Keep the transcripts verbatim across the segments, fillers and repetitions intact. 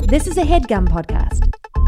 This is a HeadGum podcast.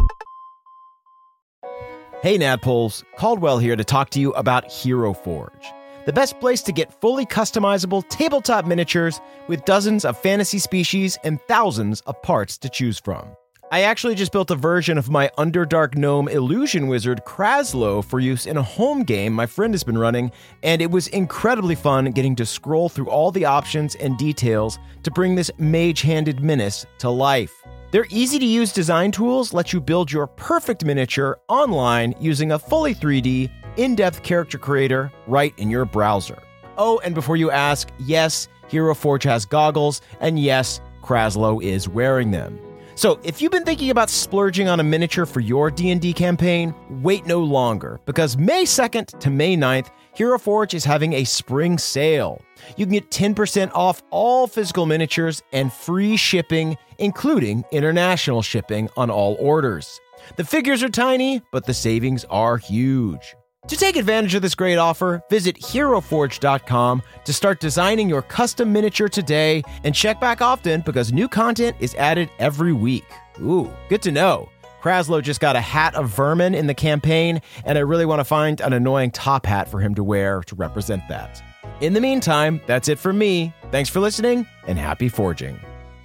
Hey Nadpoles, Caldwell here to talk to you about Hero Forge, the best place to get fully customizable tabletop miniatures with dozens of fantasy species and thousands of parts to choose from. I actually just built a version of my Underdark Gnome illusion wizard Kraslow for use in a home game my friend has been running, and it was incredibly fun getting to scroll through all the options and details to bring this mage-handed menace to life. Their easy-to-use design tools let you build your perfect miniature online using a fully three D, in-depth character creator right in your browser. Oh, and before you ask, yes, Hero Forge has goggles, and yes, Kraslow is wearing them. So if you've been thinking about splurging on a miniature for your D and D campaign, wait no longer, because May second to May ninth, Hero Forge is having a spring sale. You can get ten percent off all physical miniatures and free shipping, including international shipping on all orders. The figures are tiny, but the savings are huge. To take advantage of this great offer, visit hero forge dot com to start designing your custom miniature today, and check back often because new content is added every week. Ooh, good to know. Kraslow just got a hat of vermin in the campaign, and I really want to find an annoying top hat for him to wear to represent that. In the meantime, that's it for me. Thanks for listening, and happy forging.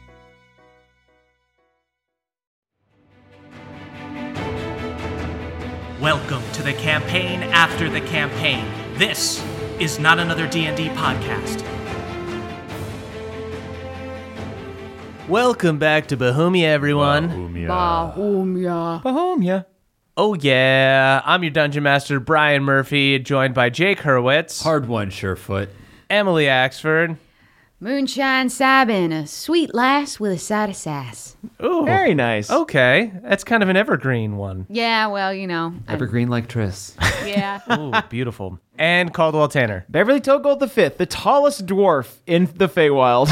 Welcome to the campaign after the campaign. This is not another D and D podcast. Welcome back to Bohemia, everyone. Bohemia. Bohemia. Oh yeah, I'm your Dungeon Master, Brian Murphy, joined by Jake Hurwitz, Hard one, Surefoot. Emily Axford. Moonshine Sabin, a sweet lass with a side of sass. Ooh, Very nice. okay. That's kind of an evergreen one. Yeah, well, you know. Evergreen like Triss. Yeah. Ooh, beautiful. And Caldwell Tanner. Beverly Togold the Fifth, the tallest dwarf in the Feywild.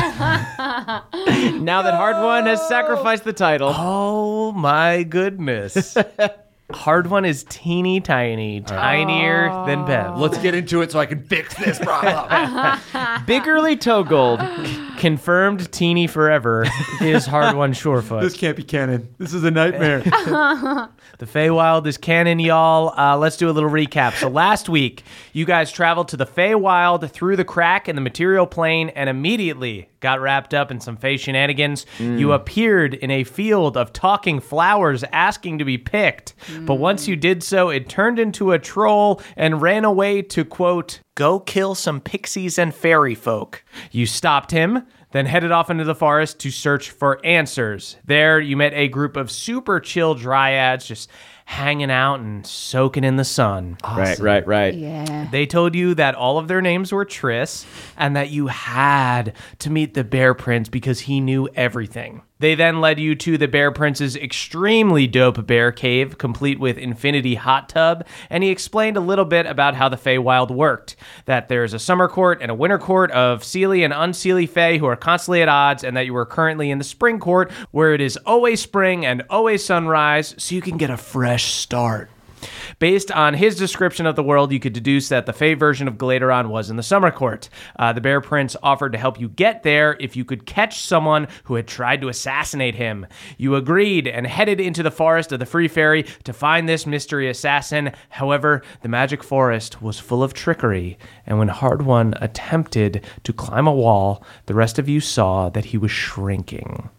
Now that Hard One has sacrificed the title. Oh my goodness. Hard one is teeny tiny, tinier Oh. than Bev. Let's get into it so I can fix this problem. Biggerly Togold. Confirmed teeny forever is Hard One Surefoot. This can't be canon. This is a nightmare. The Feywild is canon, y'all. Uh, let's do a little recap. So last week, you guys traveled to the Feywild through the crack in the material plane and immediately got wrapped up in some Fey shenanigans. Mm. You appeared in a field of talking flowers asking to be picked. Mm. But once you did so, it turned into a troll and ran away to, quote, go kill some pixies and fairy folk. You stopped him, then headed off into the forest to search for answers. There, you met a group of super chill dryads just hanging out and soaking in the sun. Awesome. Right, right, right. Yeah. They told you that all of their names were Triss and that you had to meet the Bear Prince because he knew everything. They then led you to the Bear Prince's extremely dope bear cave, complete with infinity hot tub, and he explained a little bit about how the Feywild worked, that there's a summer court and a winter court of Seelie and unseelie Fey who are constantly at odds, and that you are currently in the spring court, where it is always spring and always sunrise, so you can get a fresh start. Based on his description of the world, you could deduce that the Fey version of Galateron was in the Summer Court. Uh, the Bear Prince offered to help you get there if you could catch someone who had tried to assassinate him. You agreed and headed into the forest of the Free Fairy to find this mystery assassin. However, the magic forest was full of trickery, and when Hard One attempted to climb a wall, the rest of you saw that he was shrinking.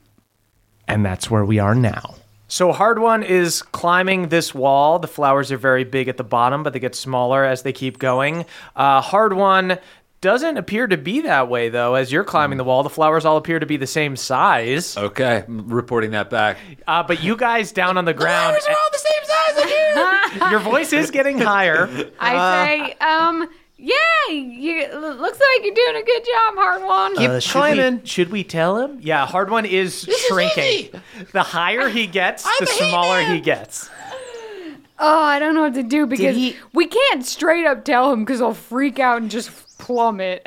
And that's where we are now. So Hard One is climbing this wall. The flowers are very big at the bottom, but they get smaller as they keep going. Uh, Hard One doesn't appear to be that way, though. As you're climbing the wall, the flowers all appear to be the same size. Okay, I'm reporting that back. Uh, but you guys down on the ground... The flowers are all the same size as you! Your voice is getting higher. I say, um... yeah, you, looks like you're doing a good job, Hard One. Keep uh, should climbing. We, should we tell him? Yeah, Hard One is this shrinking. Is the higher he gets, I'm the smaller he gets. Oh, I don't know what to do because he... we can't straight up tell him because he'll freak out and just plummet.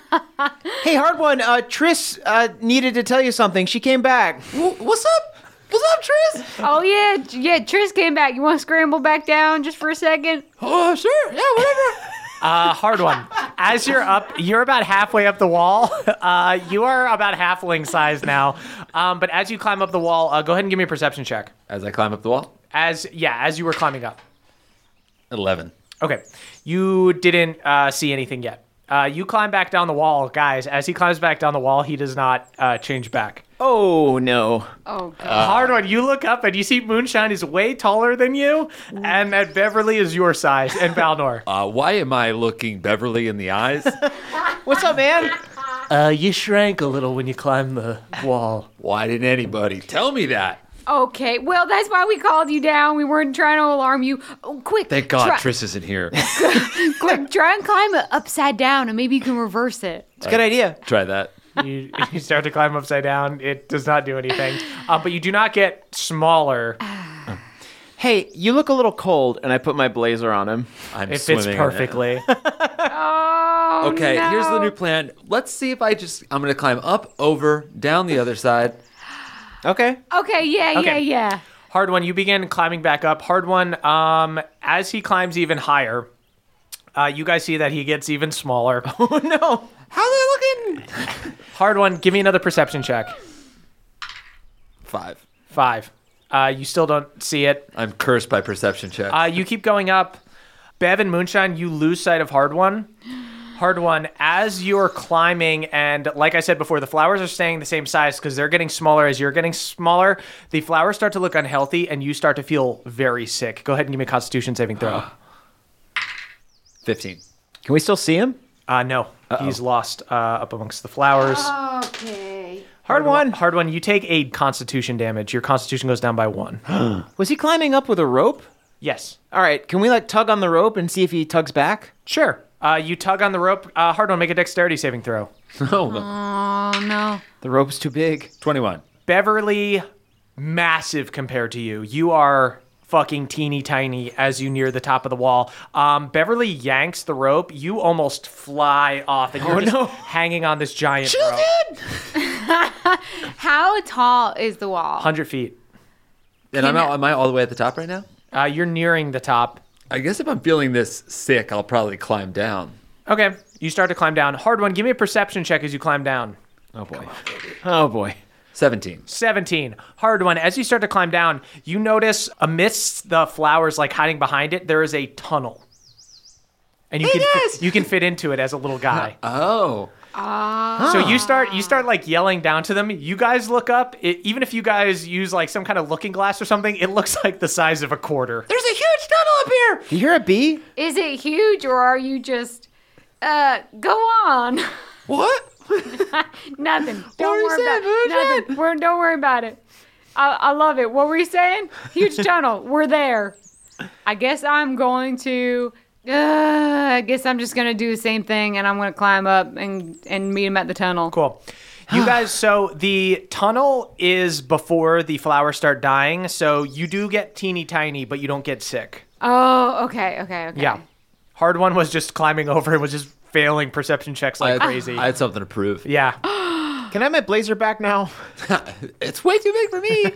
Hey, Hard One, uh, Triss uh, needed to tell you something. She came back. W- what's up? What's up, Triss? Oh, yeah, yeah, Triss came back. You want to scramble back down just for a second? Oh, sure. Yeah, whatever. Uh, Hard One. as you're up, you're about halfway up the wall. Uh, you are about halfling size now. Um, but as you climb up the wall, uh, go ahead and give me a perception check. As I climb up the wall. As yeah, as you were climbing up. eleven. Okay, you didn't uh, see anything yet. Uh, you climb back down the wall, guys. As he climbs back down the wall, he does not uh, change back. Oh, no. Oh, God. Hard one. You look up and you see Moonshine is way taller than you, and that Beverly is your size, and Balnor. Uh, why am I looking Beverly in the eyes? What's up, man? Uh, you shrank a little when you climbed the wall. Why didn't anybody tell me that? Okay, well, that's why we called you down. We weren't trying to alarm you. Oh, quick. Thank God try, Triss isn't here. Quick, try and climb it upside down, and maybe you can reverse it. It's a good idea. Try that. You, you start to climb upside down. It does not do anything. Uh, but you do not get smaller. Hey, you look a little cold, and I put my blazer on him. I'm It fits swimming in it. perfectly. Oh, Okay, no. here's the new plan. Let's see if I just, I'm going to climb up, over, down the other side. Okay. Okay, yeah, Okay. yeah, yeah. Hard one, you begin climbing back up. Hard one, um, as he climbs even higher, uh, you guys see that he gets even smaller. Oh, no. How's it looking? Hard one, give me another perception check. Five. Five. Uh, you still don't see it. I'm cursed by perception checks. Uh, you keep going up. Bev and Moonshine, you lose sight of Hard One. Hard One, as you're climbing, and like I said before, the flowers are staying the same size because they're getting smaller as you're getting smaller. The flowers start to look unhealthy, and you start to feel very sick. Go ahead and give me a Constitution saving throw. fifteen. Can we still see him? Uh, no, he's lost uh, up amongst the flowers. Okay. Hard one. Hard One, you take eight Constitution damage. Your Constitution goes down by one. Was he climbing up with a rope? Yes. All right. Can we, like, tug on the rope and see if he tugs back? Sure. Uh, you tug on the rope. Uh, Hard One, make a dexterity saving throw. Oh, no. Oh, no. The rope's too big. twenty-one. Beverly, massive compared to you. You are fucking teeny tiny as you near the top of the wall. Um, Beverly yanks the rope. You almost fly off, and you're Oh, just no. hanging on this giant rope. How tall is the wall? one hundred feet. And I'm out, am I all the way at the top right now? Uh, you're nearing the top. I guess if I'm feeling this sick, I'll probably climb down. Okay, you start to climb down. Hard One, give me a perception check as you climb down. Oh, boy. Oh, boy. seventeen. seventeen. Hard One, as you start to climb down, you notice amidst the flowers, like hiding behind it, there is a tunnel. And you can fit, you can fit into it as a little guy. Oh. So you start you start like yelling down to them. You guys look up. It, even if you guys use like some kind of looking glass or something, it looks like the size of a quarter. There's a huge tunnel up here. Do you hear a bee? Is it huge, or are you just, uh, go on? What? Nothing. Don't were you worry saying, about it. Nothing. We're, don't worry about it. I, I love it. What were you saying? Huge tunnel. We're there. I guess I'm going to. Uh, I guess I'm just gonna do the same thing, and I'm gonna climb up and and meet him at the tunnel. Cool. You guys, so the tunnel is before the flowers start dying, so you do get teeny tiny, but you don't get sick. Oh, okay, okay, okay. Yeah. Hard One was just climbing over and was just failing perception checks like I, crazy. I had something to prove. yeah. Can I have my blazer back now? It's way too big for me.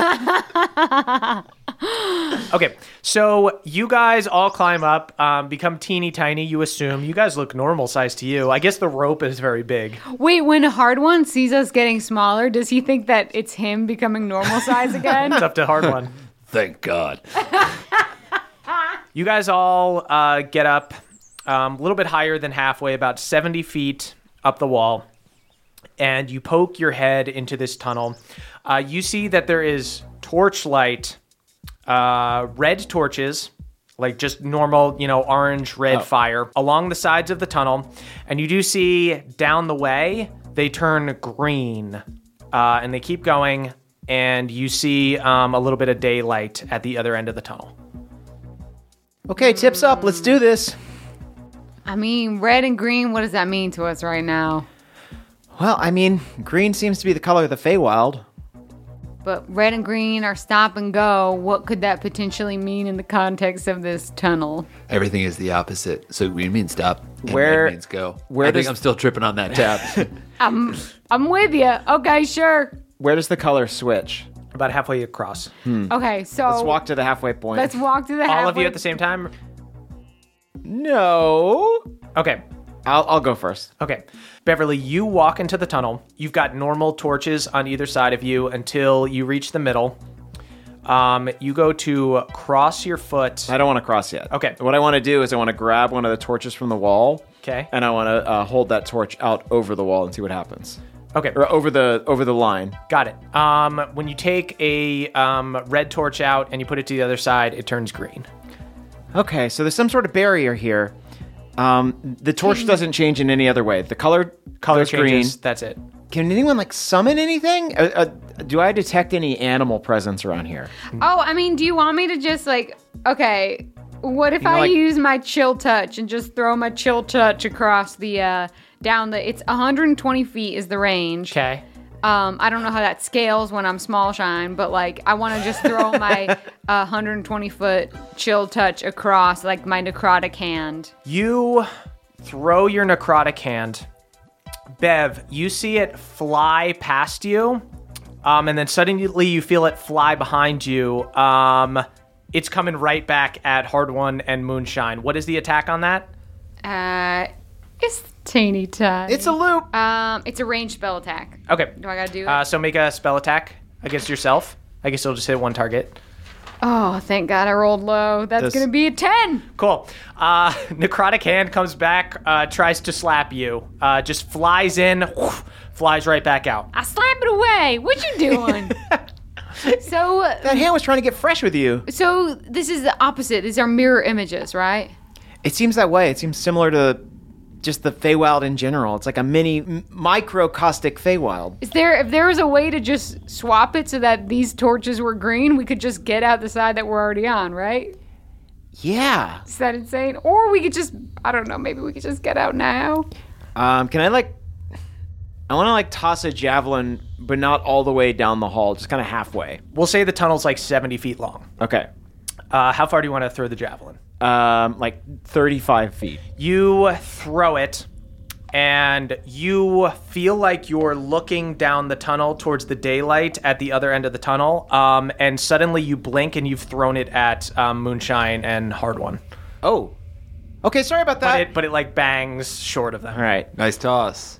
Okay, so you guys all climb up, um, become teeny tiny, you assume. You guys look normal size to you. I guess the rope is very big. Wait, when Hard One sees us getting smaller, does he think that it's him becoming normal size again? It's up to Hard One. Thank God. You guys all uh, get up um, a little bit higher than halfway, about seventy feet up the wall, and you poke your head into this tunnel. Uh, you see that there is torchlight, uh, red torches, like just normal, you know, orange, red fire along the sides of the tunnel. And you do see down the way, they turn green, uh, and they keep going, and you see um, a little bit of daylight at the other end of the tunnel. Okay, tips up. Let's do this. I mean, red and green, what does that mean to us right now? Well, I mean, green seems to be the color of the Feywild. But red and green are stop and go. What could that potentially mean in the context of this tunnel? Everything is the opposite. So green means stop. And Where- red means go. where I think does- I'm still tripping on that tab. I'm I'm with you. Okay, sure. Where does the color switch? About halfway across. Okay, so Let's walk to the halfway point. let's walk to the All of halfway- you at the same time? No. Okay. I'll, I'll go first. Okay. Beverly, you walk into the tunnel. You've got normal torches on either side of you until you reach the middle. Um, you go to cross your foot. I don't want to cross yet. Okay. What I want to do is I want to grab one of the torches from the wall. Okay. And I want to uh, hold that torch out over the wall and see what happens. Okay. Or over the over the line. Got it. Um, when you take a um, red torch out and you put it to the other side, it turns green. Okay, so there's some sort of barrier here. Um, the torch doesn't change in any other way. The color Color goes changes. green. That's it. Can anyone like summon anything? Uh, uh, do I detect any animal presence around here? Oh, I mean, do you want me to just like, okay, what if You know, I like- use my chill touch and just throw my chill touch across the, uh, down the, it's one hundred twenty feet is the range. Okay. Um, I don't know how that scales when I'm small shine, but like I want to just throw my uh, one hundred twenty foot chill touch across like my necrotic hand. You throw your necrotic hand. Bev, you see it fly past you, um, and then suddenly you feel it fly behind you. Um, it's coming right back at Hard One and Moonshine. What is the attack on that? Uh, it's teeny tiny. It's a loop. Um, it's a ranged spell attack. Okay. Do I gotta do it? Uh, so make a spell attack against yourself. I guess you'll just hit one target. oh, thank God I rolled low. That's Does- gonna be a ten. Cool. Uh, necrotic hand comes back, uh, tries to slap you. Uh, just flies in, whoosh, flies right back out. I slap it away. What you doing? so, That hand was trying to get fresh with you. so this is the opposite. These are mirror images, right? It seems that way. It seems similar to just the Feywild in general. It's like a mini m- microcaustic Feywild. Is there, if there was a way to just swap it so that these torches were green, we could just get out the side that we're already on, right? Yeah. Is that insane? Or we could just, I don't know, maybe we could just get out now. Um, can I like? I want to like toss a javelin, but not all the way down the hall, just kind of halfway. We'll say the tunnel's like seventy feet long. Okay. Uh, how far do you want to throw the javelin? Um, like thirty-five feet. You throw it, and you feel like you're looking down the tunnel towards the daylight at the other end of the tunnel, um, and suddenly you blink and you've thrown it at um, Moonshine and Hard One. Oh. Okay. Sorry about that. But it, but it like bangs short of them. All right. Nice toss.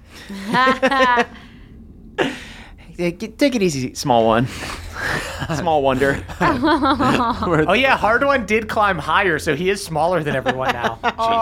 Yeah, get- take it easy, small one. Small wonder. Oh yeah, Hard One did climb higher, so he is smaller than everyone now.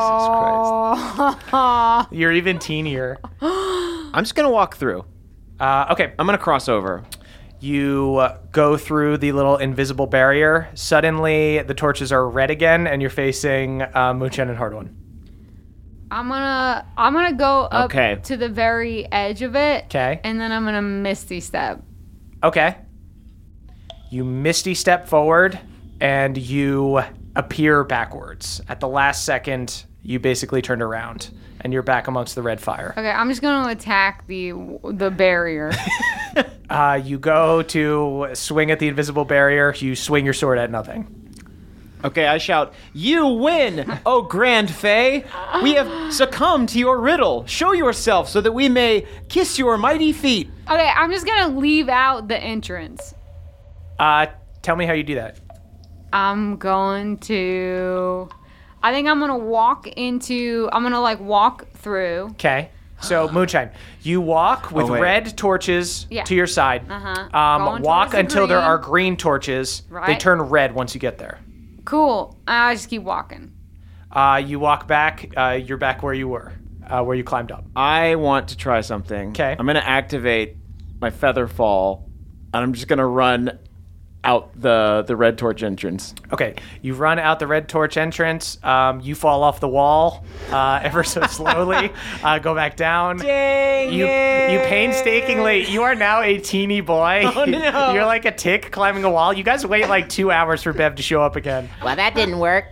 Jesus Christ. You're even teenier. I'm just gonna walk through. Uh, okay, I'm gonna cross over. you uh, go through the little invisible barrier. Suddenly, the torches are red again, and you're facing uh, Moonshine and Hard One. I'm gonna, I'm gonna go up Okay. to the very edge of it. 'Kay. And then I'm gonna misty step. Okay. You misty step forward, and you appear backwards. At the last second, you basically turned around, and you're back amongst the red fire. Okay, I'm just gonna attack the the barrier. Uh, you go to swing at the invisible barrier. You swing your sword at nothing. Okay, I shout, "You win, oh grand Fae! We have succumbed to your riddle. Show yourself so that we may kiss your mighty feet." Okay, I'm just gonna leave out the entrance. Uh, tell me how you do that. I'm going to. I think I'm gonna walk into. I'm gonna like walk through. Okay. So, Moonshine, you walk with Oh, wait. red torches Yeah. to your side. Uh-huh. Um, Going walk towards the until there green. are green torches. They Right. turn red once you get there. Cool. I just keep walking. Uh, you walk back. Uh, you're back where you were, uh, where you climbed up. I want to try something. 'Kay. I'm gonna activate my feather fall, and I'm just gonna run out the the red torch entrance. Okay, you run out the red torch entrance. Um, you fall off the wall uh, ever so slowly. uh, go back down. Dang You you painstakingly. You are now a teeny boy. Oh, no. You're like a tick climbing a wall. You guys wait like two hours for Bev to show up again. Well, that didn't work.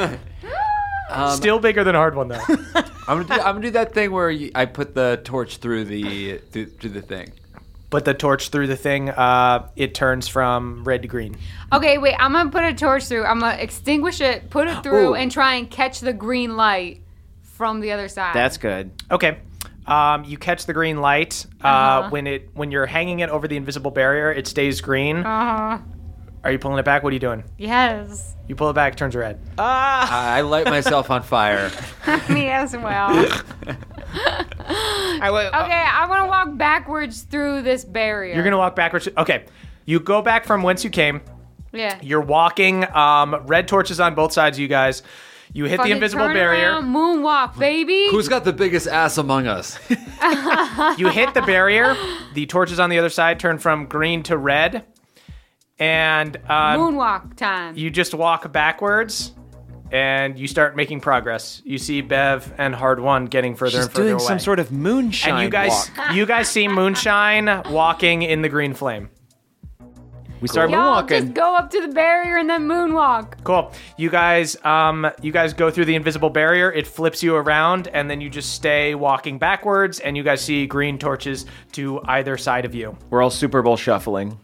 Still bigger than Hard One though. I'm gonna do. I'm gonna do that thing where you, I put the torch through the through, through the thing. Put the torch through the thing. Uh, it turns from red to green. Okay, wait. I'm gonna put a torch through. I'm gonna extinguish it, put it through, Ooh. and try and catch the green light from the other side. That's good. Okay. Um, you catch the green light. Uh, Uh-huh. When it when you're hanging it over the invisible barrier, it stays green. Uh huh. Are you pulling it back? What are you doing? Yes. You pull it back, it turns red. I light myself on fire. Me as well. I w- Okay, I want to walk backwards through this barrier. You're gonna walk backwards. Okay, you go back from whence you came. Yeah. You're walking. Um, red torches on both sides of you guys. You hit Fucking the invisible turn barrier. around, moonwalk, baby. Who's got the biggest ass among us? You hit the barrier. The torches on the other side turn from green to red, and um, moonwalk time. you just walk backwards, and you start making progress. You see Bev and Hard One getting further She's and further doing away. some sort of moonshine and you guys, walk. you guys see Moonshine walking in the green flame. We start Y'all moonwalking. just go up to the barrier and then moonwalk. Cool. You guys, um, you guys go through the invisible barrier. It flips you around, and then you just stay walking backwards. And you guys see green torches to either side of you. We're all Super Bowl shuffling.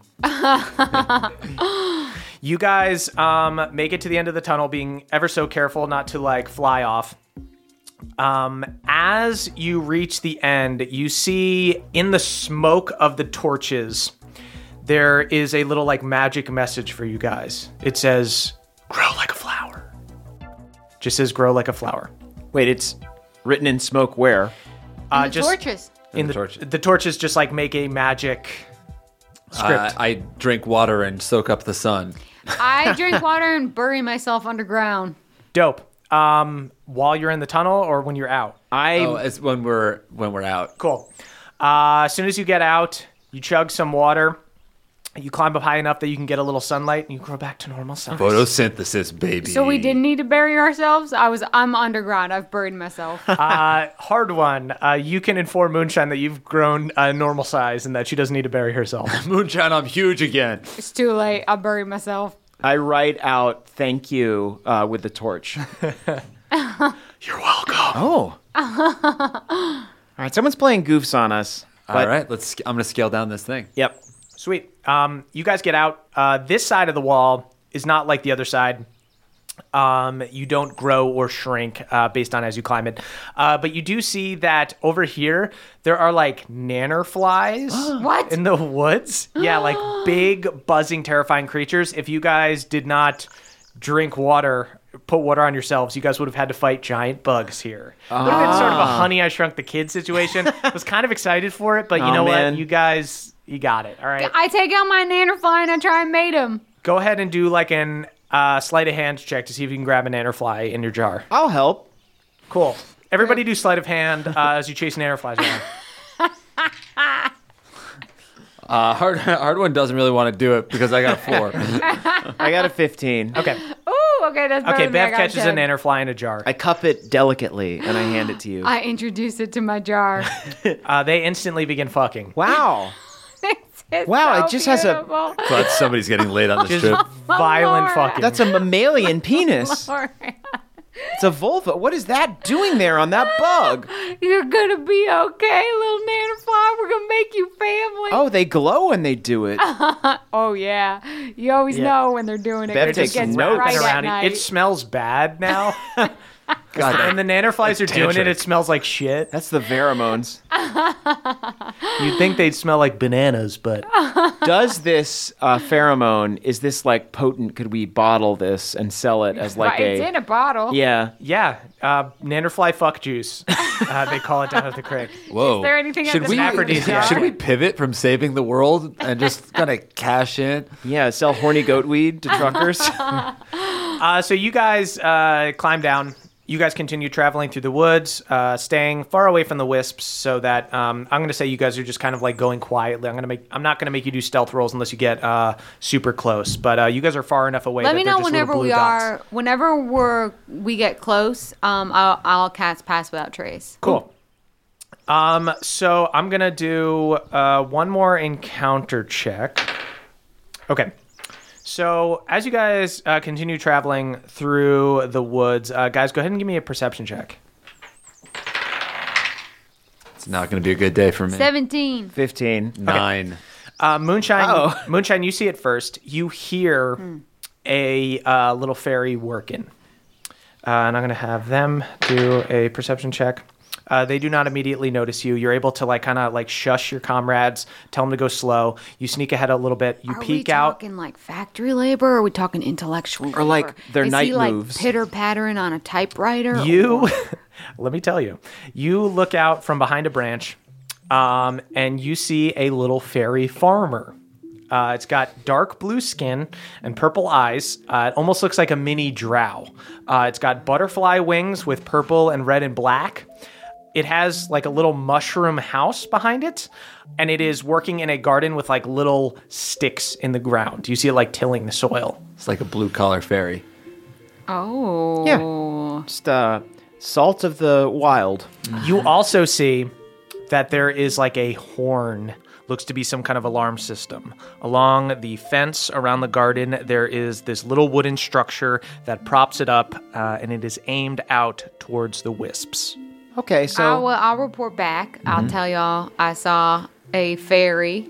You guys um, make it to the end of the tunnel, being ever so careful not to like fly off. Um, as you reach the end, you see in the smoke of the torches, there is a little like magic message for you guys. It says, "Grow like a flower." Just says, "Grow like a flower." Wait, it's written in smoke where? Uh, the just torches. in the, the torches. the torches just like make a magic script. Uh, I drink water and soak up the sun. I drink water and bury myself underground. Dope. Um, while you're in the tunnel or when you're out? I Oh, it's when we're when we're out. Cool. Uh, as soon as you get out, you chug some water. You climb up high enough that you can get a little sunlight, and you grow back to normal size. Photosynthesis, baby. So we didn't need to bury ourselves. I was. I'm underground. I've buried myself. Uh, hard one. Uh, you can inform Moonshine that you've grown a normal size and that she doesn't need to bury herself. Moonshine, I'm huge again. It's too late. I buried myself. I write out thank you uh, with the torch. You're welcome. Oh. All right, someone's playing goofs on us. All but- right, let's. I'm gonna scale down this thing. Yep. Sweet. Um, you guys get out. Uh, this side of the wall is not like the other side. Um, you don't grow or shrink uh, based on as you climb it. Uh, but you do see that over here, there are like nanner flies. What? In the woods. Yeah, like big, buzzing, terrifying creatures. If you guys did not drink water, put water on yourselves, you guys would have had to fight giant bugs here. It would have been sort of a Honey, I Shrunk the Kids situation. I was kind of excited for it, but you Oh, know man. what? You guys, you got it. All right. I take out my nannerfly and I try and mate him. Go ahead and do like an uh, sleight of hand check to see if you can grab a nannerfly in your jar. I'll help. Cool. Everybody do sleight of hand uh, as you chase nannerflies around. Uh, hard hard one doesn't really want to do it because I got a four. I got a fifteen. Okay. Ooh, okay, that's better Okay, than me. I Bev got catches a ten. nannerfly in a jar. I cup it delicately and I hand it to you. I introduce it to my jar. Uh, they instantly begin fucking. Wow. It's, it's Wow, so it just has a- beautiful. But somebody's getting laid on this Just trip. violent Lord. fucking. That's a mammalian penis. Lord, It's a vulva. What is that doing there on that bug? you're gonna be okay, little nannerfly. We're gonna make you family. Oh, they glow when they do it. Oh, yeah. You always Yeah. know when they're doing it. Bev 'cause takes it gets notes. bright at around. night. It smells bad now. God, And the nannerflies are doing it. tantrum. It smells like shit. That's the pheromones. You'd think they'd smell like bananas, but Does this uh, pheromone, is this like potent? Could we bottle this and sell it as like Right, it's a... in a bottle. Yeah. yeah, uh, nannerfly fuck juice. Uh, they call it down at the creek. Whoa. Is there anything at should the we, back of the jar? should we pivot from saving the world and just kind of cash in? Yeah, sell horny goat weed to truckers. Uh, so you guys uh, climb down. You guys continue traveling through the woods, uh, staying far away from the wisps, so that um, I'm going to say you guys are just kind of like going quietly. I'm going to make. I'm not going to make you do stealth rolls unless you get uh, super close. But uh, you guys are far enough away. Let that me they're know just little whenever blue we dots. are. Whenever we're we get close, um, I'll, I'll cast pass without trace. Cool. Um, so I'm gonna do uh, one more encounter check. Okay. So as you guys uh, continue traveling through the woods, uh, guys, go ahead and give me a perception check. It's not going to be a good day for me. Seventeen. fifteen. Nine. Uh, Moonshine, Uh-oh. Moonshine, you see it first. You hear a uh, little fairy working. Uh, and I'm going to have them do a perception check. Uh, they do not immediately notice you. You're able to like kind of like shush your comrades, tell them to go slow. You sneak ahead a little bit. You Are peek we out. talking like factory labor, or are we talking intellectual Or, like, labor? their Is night he, like, moves? pitter-pattering on a typewriter? You, or- let me tell you, you look out from behind a branch, um, and you see a little fairy farmer. Uh, it's got dark blue skin and purple eyes. Uh, it almost looks like a mini drow. Uh, it's got butterfly wings with purple and red and black. It has like a little mushroom house behind it, and it is working in a garden with like little sticks in the ground. You see it like tilling the soil. It's like a blue-collar fairy. Oh. Yeah. Just uh, salt of the wild. You also see that there is like a horn. Looks to be some kind of alarm system. Along the fence around the garden, there is this little wooden structure that props it up, uh, and it is aimed out towards the wisps. Okay, so I'll, uh, I'll report back. Mm-hmm. I'll tell y'all I saw a fairy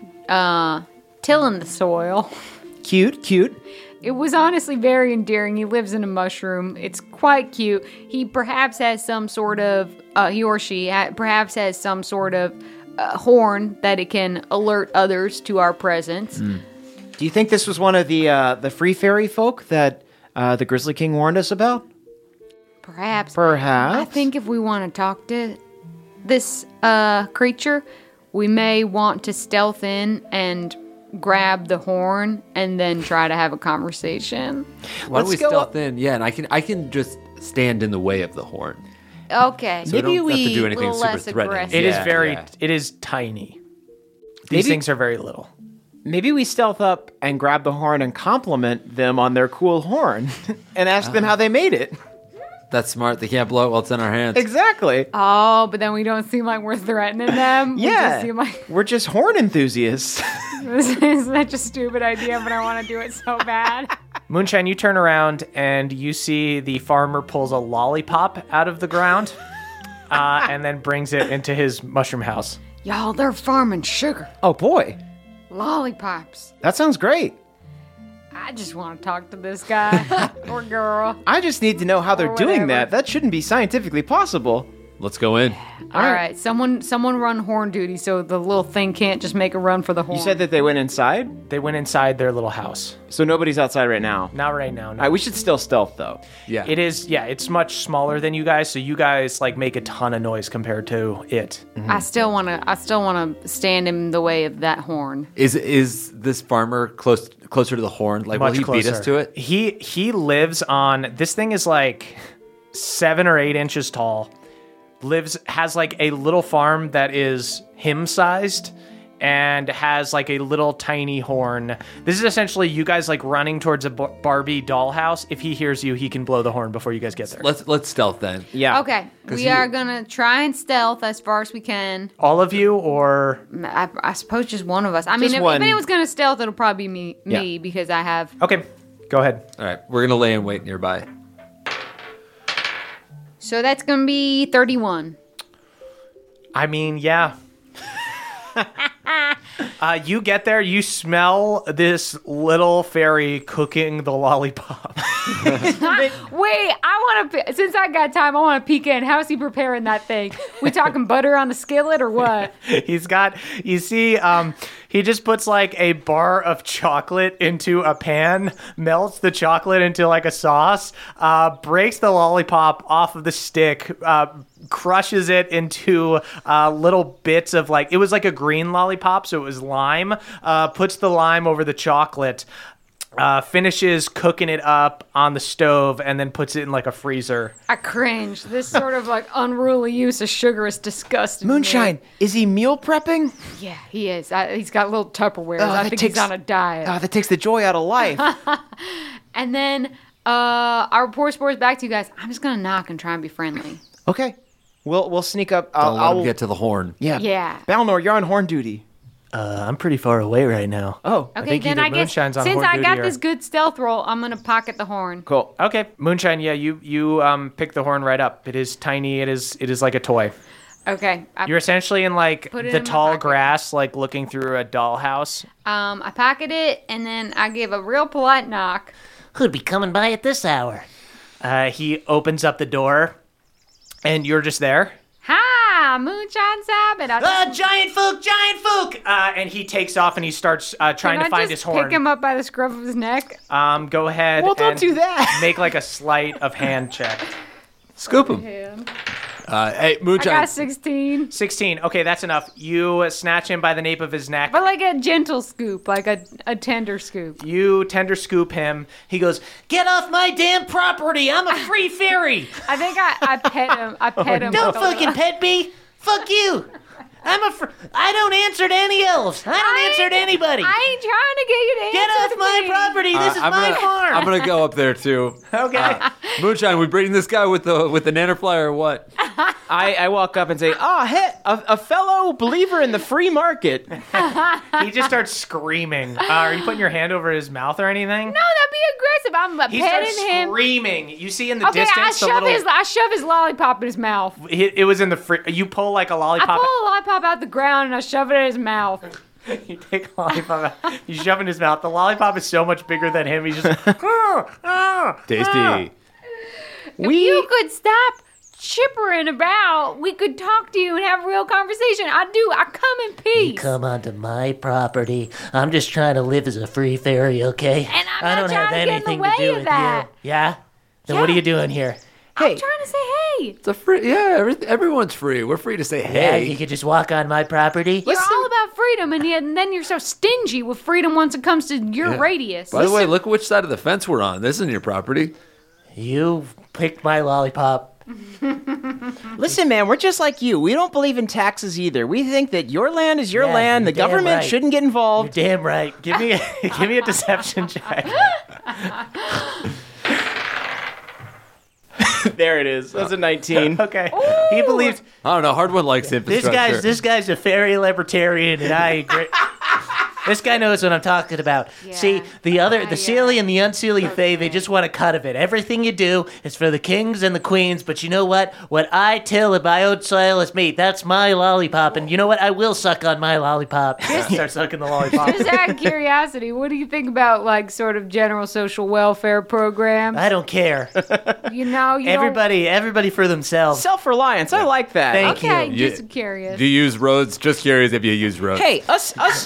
uh, tilling the soil. cute, cute. It was honestly very endearing. He lives in a mushroom. It's quite cute. He perhaps has some sort of, uh, he or she ha- perhaps has some sort of uh, horn that it can alert others to our presence. Do you think this was one of the uh, the free fairy folk that uh, the Grizzly King warned us about? Perhaps. Perhaps. I think if we want to talk to this uh, creature, we may want to stealth in and grab the horn and then try to have a conversation. Why don't Let's we go stealth up- in? Yeah, and I can I can just stand in the way of the horn. Okay. So we Maybe don't have to we- do anything little super less threatening. aggressive. It is Yeah, very, yeah. it is tiny. These Maybe- things are very little. Maybe we stealth up and grab the horn and compliment them on their cool horn and ask them how they made it. That's smart. They can't blow it while it's in our hands. Exactly. Oh, but then we don't seem like we're threatening them. We yeah. just seem like We're just horn enthusiasts. this is such a stupid idea, but I want to do it so bad. Moonshine, you turn around and you see the farmer pulls a lollipop out of the ground uh, and then brings it into his mushroom house. Y'all, they're farming sugar. Oh, boy. Lollipops. That sounds great. I just want to talk to this guy or girl. I just need to know how they're Or doing whatever. that. That shouldn't be scientifically possible. Let's go in. All right. someone someone run horn duty so the little thing can't just make a run for the horn. You said that they went inside? They went inside their little house. So nobody's outside right now. Not right now, no. All right, we should still stealth, though. Yeah. It is, yeah, it's much smaller than you guys, so you guys like make a ton of noise compared to it. I still want to I still want to stand in the way of that horn. Is is this farmer close closer to the horn? Like, Much will he closer. beat us to it? He he lives on this thing is like seven or eight inches tall. Lives has like a little farm that is him sized and has like a little tiny horn. This is essentially you guys like running towards a Bar- Barbie dollhouse. If he hears you, he can blow the horn before you guys get there. Let's let's stealth then. Yeah. Okay, we you- are gonna try and stealth as far as we can. All of you, or I, I suppose just one of us. I mean, Just if, one. if anyone's gonna stealth, it'll probably be me, Yeah. me because I have. okay, go ahead. All right, we're gonna lay in wait nearby. So that's gonna be thirty-one. I mean, yeah. uh, you get there, you smell this little fairy cooking the lollipop. Wait, I want to. Since I got time, I want to peek in. How's he preparing that thing? We talking butter on the skillet or what? He's got, you see, um, he just puts like a bar of chocolate into a pan, melts the chocolate into like a sauce, uh, breaks the lollipop off of the stick, uh, crushes it into uh, little bits of like, it was like a green lollipop, so it was lime, uh, puts the lime over the chocolate, uh, finishes cooking it up on the stove, and then puts it in like a freezer. I cringe. This sort of like unruly use of sugar is disgusting. to me. Moonshine, is he meal prepping? Yeah, he is. I, he's got little Tupperwares. Oh, I that think takes- he's on a diet. Oh, that takes the joy out of life. And then uh, our report spores back to you guys. I'm just gonna knock and try and be friendly. Okay. We'll we'll sneak up. I'll, Don't let him I'll- get to the horn. yeah. Yeah. Balnor, you're on horn duty. Uh, I'm pretty far away right now. Oh. Okay, think then either I guess Moonshine's on since horn I duty got or- this good stealth roll, I'm gonna pocket the horn. Cool. Okay, Moonshine. Yeah, you you um pick the horn right up. It is tiny. It is it is like a toy. Okay. I, You're essentially in like Put it the in my tall pocket. grass, like looking through a dollhouse. um, I pocket it and then I give a real polite knock. Who'd be coming by at this hour? Uh, he opens up the door, and you're just there. Hi, uh, moonshine sap, and I Uh, just, giant Fook, giant Fook! Uh, and he takes off and he starts uh, trying can to I find just his horn. pick him up by the scruff of his neck. Um, go ahead. Well, don't and do that. Make like a sleight of hand check. Scoop him. And Uh, hey, I Moonshine. got sixteen, sixteen. Okay, that's enough. You uh, snatch him by the nape of his neck. but like a gentle scoop, like a, a tender scoop. You tender scoop him. He goes, "Get off my damn property! I'm a free fairy! I think I, I pet him. I pet him. Don't with a little- fucking pet me! Fuck you! I'm a fr- I don't answer to any elves. I don't I answer to ain't- anybody. I ain't trying to get you to Get answer off to my me. property! This Uh, is I'm my gonna, farm." I'm gonna go up there too. okay. Uh, Moonshine, we bring this guy with the with the nannerfly or what? I, I walk up and say, "Ah, hey, a, a fellow believer in the free market." He just starts screaming. Uh, are you putting your hand over his mouth or anything? No, that'd be aggressive. I'm uh, He petting starts him. screaming. You see in the Okay, I distance the shove little. his I shove his lollipop in his mouth. It, it was in the fr- You pull like a I lollipop. pull a lollipop out the ground and I shove it in his mouth. You take a lollipop out. You shove it in his mouth. The lollipop is so much bigger than him. He's just. "Ah, ah, Tasty. ah." If you could stop chippering about, we could talk to you and have a real conversation. I do. I come in peace. Come onto my property. I'm just trying to live as a free fairy, okay? And I'm I not don't trying have to get in the anything way to do of with that. you. Yeah? Then what are Yeah. you doing here? I'm trying to say hey. It's a free. Yeah, every, everyone's free. We're free to say Yeah, hey. you could just walk on my property. You're all about freedom, and, yet, and then you're so stingy with freedom once it comes to your Yeah. radius. By the way, look which side of the fence we're on. This isn't your property. You picked my lollipop. Listen, man, we're just like you. We don't believe in taxes either. We think that your land is your Yeah, land. The you're damn government right. shouldn't get You're involved. damn right. Give me a, give me a deception check. There it is. That's a nineteen. Okay. He believes I don't know. Hard one likes This infrastructure. guy's this guy's a fairy libertarian, and I agree. This guy knows what I'm talking about. Yeah. See, the other, Yeah, the Seelie and the unseelie Fae, they Okay. just want a cut of it. Everything you do is for the kings and the queens, but you know what? What I till in my own soil is me. That's my lollipop, and you know what? I will suck on my lollipop. start sucking the lollipop. Just out of curiosity, what do you think about like sort of general social welfare programs? I don't care. You know, you don't- Everybody, everybody for themselves. Self-reliance. I like that. Thank Okay, you. just curious. Do you use roads? Just curious if you use roads. Hey, us, us.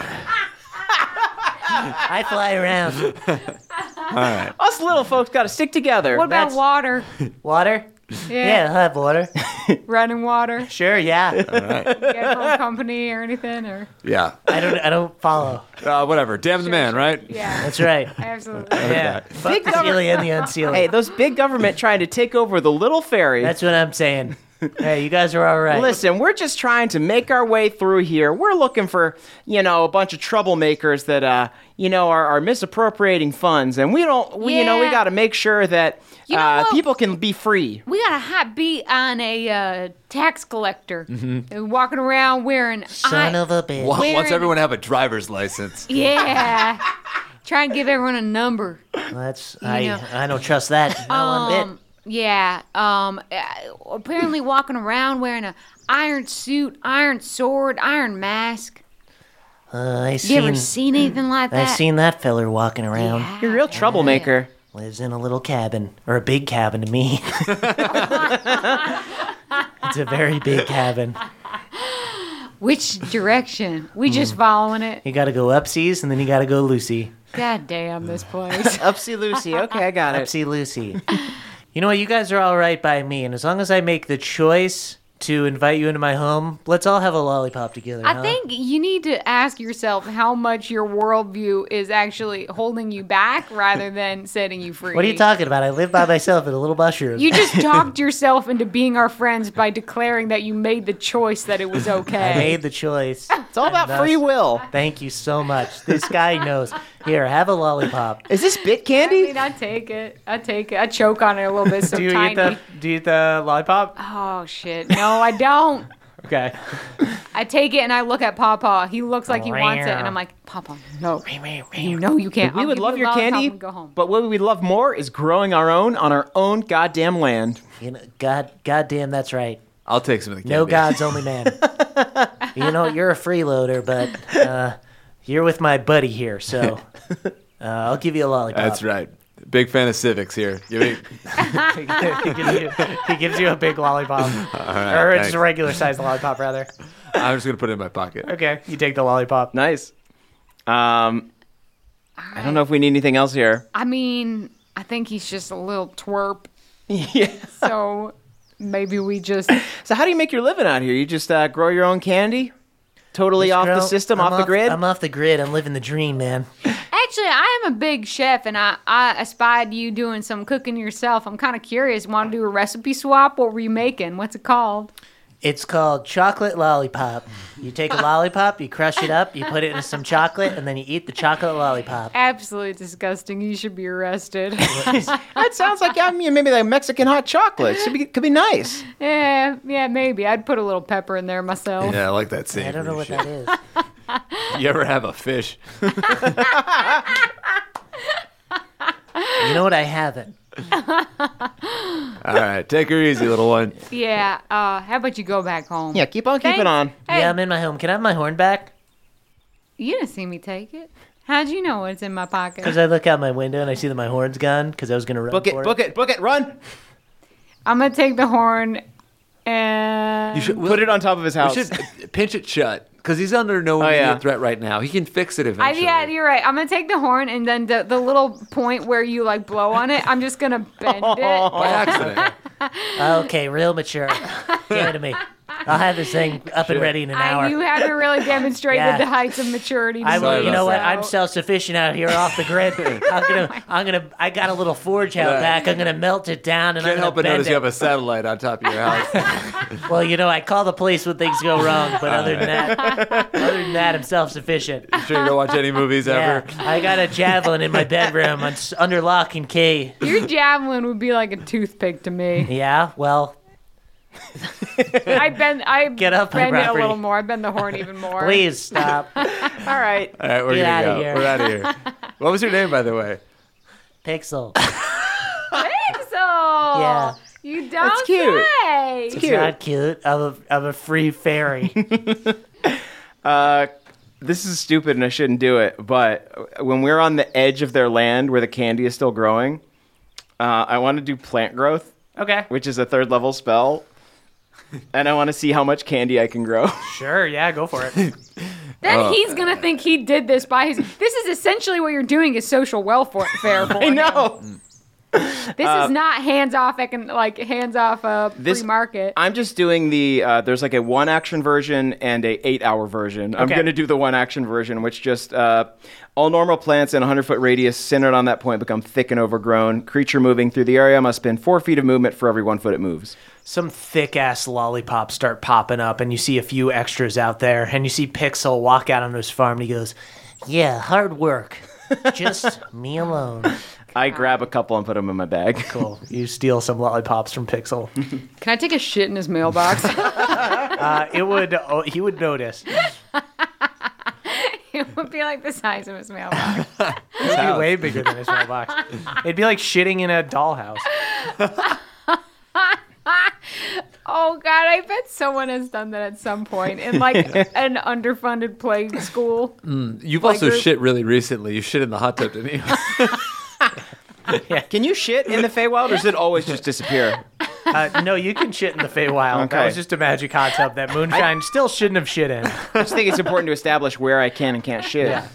I fly around. Us little folks got to stick together. What about That's- water? Water? Yeah, I'll have water. Running water? Sure, yeah. Get from a company or anything? Or Yeah. I don't, I don't follow. Uh, whatever. Damn the man, right? yeah, That's right. absolutely. Yeah. Fuck Big the Seelie and the unseelie. Hey, those big government trying to take over the little fairy. That's what I'm saying. Hey, you guys are all right. Listen, we're just trying to make our way through here. We're looking for, you know, a bunch of troublemakers that, uh, you know, are, are misappropriating funds, and we don't, we, you know, we Yeah. got to make sure that You know uh, what? people can be free. We got a hot beat on a uh, tax collector uh, walking around wearing. Son I- of a bitch. Wa- Wearing- Wants everyone to have a driver's license. Yeah. Try and give everyone a number. That's I. know. I don't trust that. Not one bit. Um, yeah. Um. uh, Apparently walking around wearing a iron suit, iron sword, iron mask. Uh, I You seen. ever seen anything like I that? seen that feller walking around. Yeah. You're a real troublemaker. Lives in a little cabin, or a big cabin to me. It's a very big cabin. Which direction? We Hmm. just following it. You got to go upseas, and then you got to go Lucy. God damn this place. Upsy Lucy. Okay, I got it. Upsy Lucy. You know what? You guys are all right by me, and as long as I make the choice to invite you into my home, let's all have a lollipop together. I huh? think you need to ask yourself how much your worldview is actually holding you back rather than setting you free. What are you talking about? I live by myself in a little mushroom. You just talked yourself into being our friends by declaring that you made the choice that it was okay. I made the choice. It's all about Thus- free will. Thank you so much. This guy knows. Here, have a lollipop. Is this bit I candy? mean, I take it. I take it. I choke on it a little bit. So Do you tiny. eat the Do you eat the lollipop? Oh shit! No, I don't. Okay. I take it and I look at Pawpaw. He looks like he wants it, and I'm like, Pawpaw, no, you know you can't. We I'll would give love you a your lollipop candy, and go home. but what we would love more is growing our own on our own goddamn land. You know, God, goddamn, that's right. I'll take some of the candy. No gods, only man. You know, you're a freeloader, but uh, you're with my buddy here, so uh, I'll give you a lollipop. That's right. Big fan of civics here. Give me. he, gives you, he gives you a big lollipop. right, or thanks. just a regular sized lollipop, rather. I'm just gonna put it in my pocket. Okay, you take the lollipop. Nice. Um, I don't know if we need anything else here. I mean, I think he's just a little twerp. Yeah. So maybe we just. So how do you make your living out here? You just uh, grow your own candy? Totally Just off the grow- system, I'm off the grid? I'm off the grid. I'm living the dream, man. Actually, I am a big chef, and I, I espied you doing some cooking yourself. I'm kind of curious. Want to do a recipe swap? What were you making? What's it called? It's called chocolate lollipop. You take a lollipop, you crush it up, you put it in some chocolate, and then you eat the chocolate lollipop. Absolutely disgusting. You should be arrested. That sounds like I mean, maybe like Mexican hot chocolate. Could be, could be nice. yeah, yeah, maybe. I'd put a little pepper in there myself. Yeah, I like that same. I don't know what that is. You ever have a fish? You know what? I haven't. All right, take her easy, little one. Yeah. Uh, how about you go back home? Yeah, keep on keeping Thanks. on. Hey, Yeah, I'm in my home. Can I have my horn back? you didn't see me take it. How'd you know it's in my pocket? Because I look out my window and I see that my horn's gone because I was going to run Book it, for book it, book it, run. I'm gonna take the horn and You should Put it on top of his house. We should pinch it shut because he's under no Oh, immediate yeah. threat right now. He can fix it I, eventually. yeah, you're right. I'm gonna take the horn and then the, the little point where you like blow on it, I'm just gonna bend it. By accident. Okay, real mature. Give it to me. I'll have this thing up and ready in an hour. I, you haven't really demonstrated Yeah. the heights of maturity. To I me, will, you know what? so- I'm self-sufficient out here off the grid. I'm gonna, I'm gonna, I got a little forge out Yeah. back. I'm gonna melt it down and Can't I'm help but gonna notice bend you it. have a satellite on top of your house. Well, you know, I call the police when things go wrong, but other than that, other than that, I'm self-sufficient. Sure you don't watch any movies Yeah, ever? I got a javelin in my bedroom on, under lock and key. Your javelin would be like a toothpick to me. Yeah, well, I bend, I Get up, my bend it a property. little more. I bend the horn even more. please stop. All right. All right, we're Get gonna outta go. here. We're out of here. What was your name, by the way? Pixel. Pixel. Yeah. You don't cute. say. It's not cute. I'm a, I'm a free fairy. Uh, this is stupid and I shouldn't do it, but when we're on the edge of their land where the candy is still growing, uh, I want to do plant growth, Okay. which is a third level spell, and I want to see how much candy I can grow. Sure. Yeah. Go for it. Then Oh. he's gonna think he did this by his. This is essentially what you're doing is social welfare for I him. know. This is not hands off. Econ- like hands off uh, This- free market. I'm just doing the. Uh, there's like a one action version and a eight hour version. I'm Okay. going to do the one action version, which just uh, all normal plants in a hundred foot radius centered on that point become thick and overgrown. Creature moving through the area must spend four feet of movement for every one foot it moves. Some thick ass lollipops start popping up, and you see a few extras out there, and you see Pixel walk out on his farm, and he goes, Yeah, hard work. Just me alone. I grab a couple and put them in my bag. "Cool." You steal some lollipops from Pixel. Can I take a shit in his mailbox? Uh, it would. Oh, he would notice. It would be like the size of his mailbox. It'd be way bigger than his mailbox. It'd be like shitting in a dollhouse. Oh God, I bet someone has done that at some point in like an underfunded play school. You've also Like, shit really recently. You shit in the hot tub, didn't you? Can you shit in the Feywild, or does it always just disappear? Uh, no, you can shit in the Feywild. That Okay. was just a magic hot tub that Moonshine still shouldn't have shit in. I just think it's important to establish where I can and can't shit. Yeah.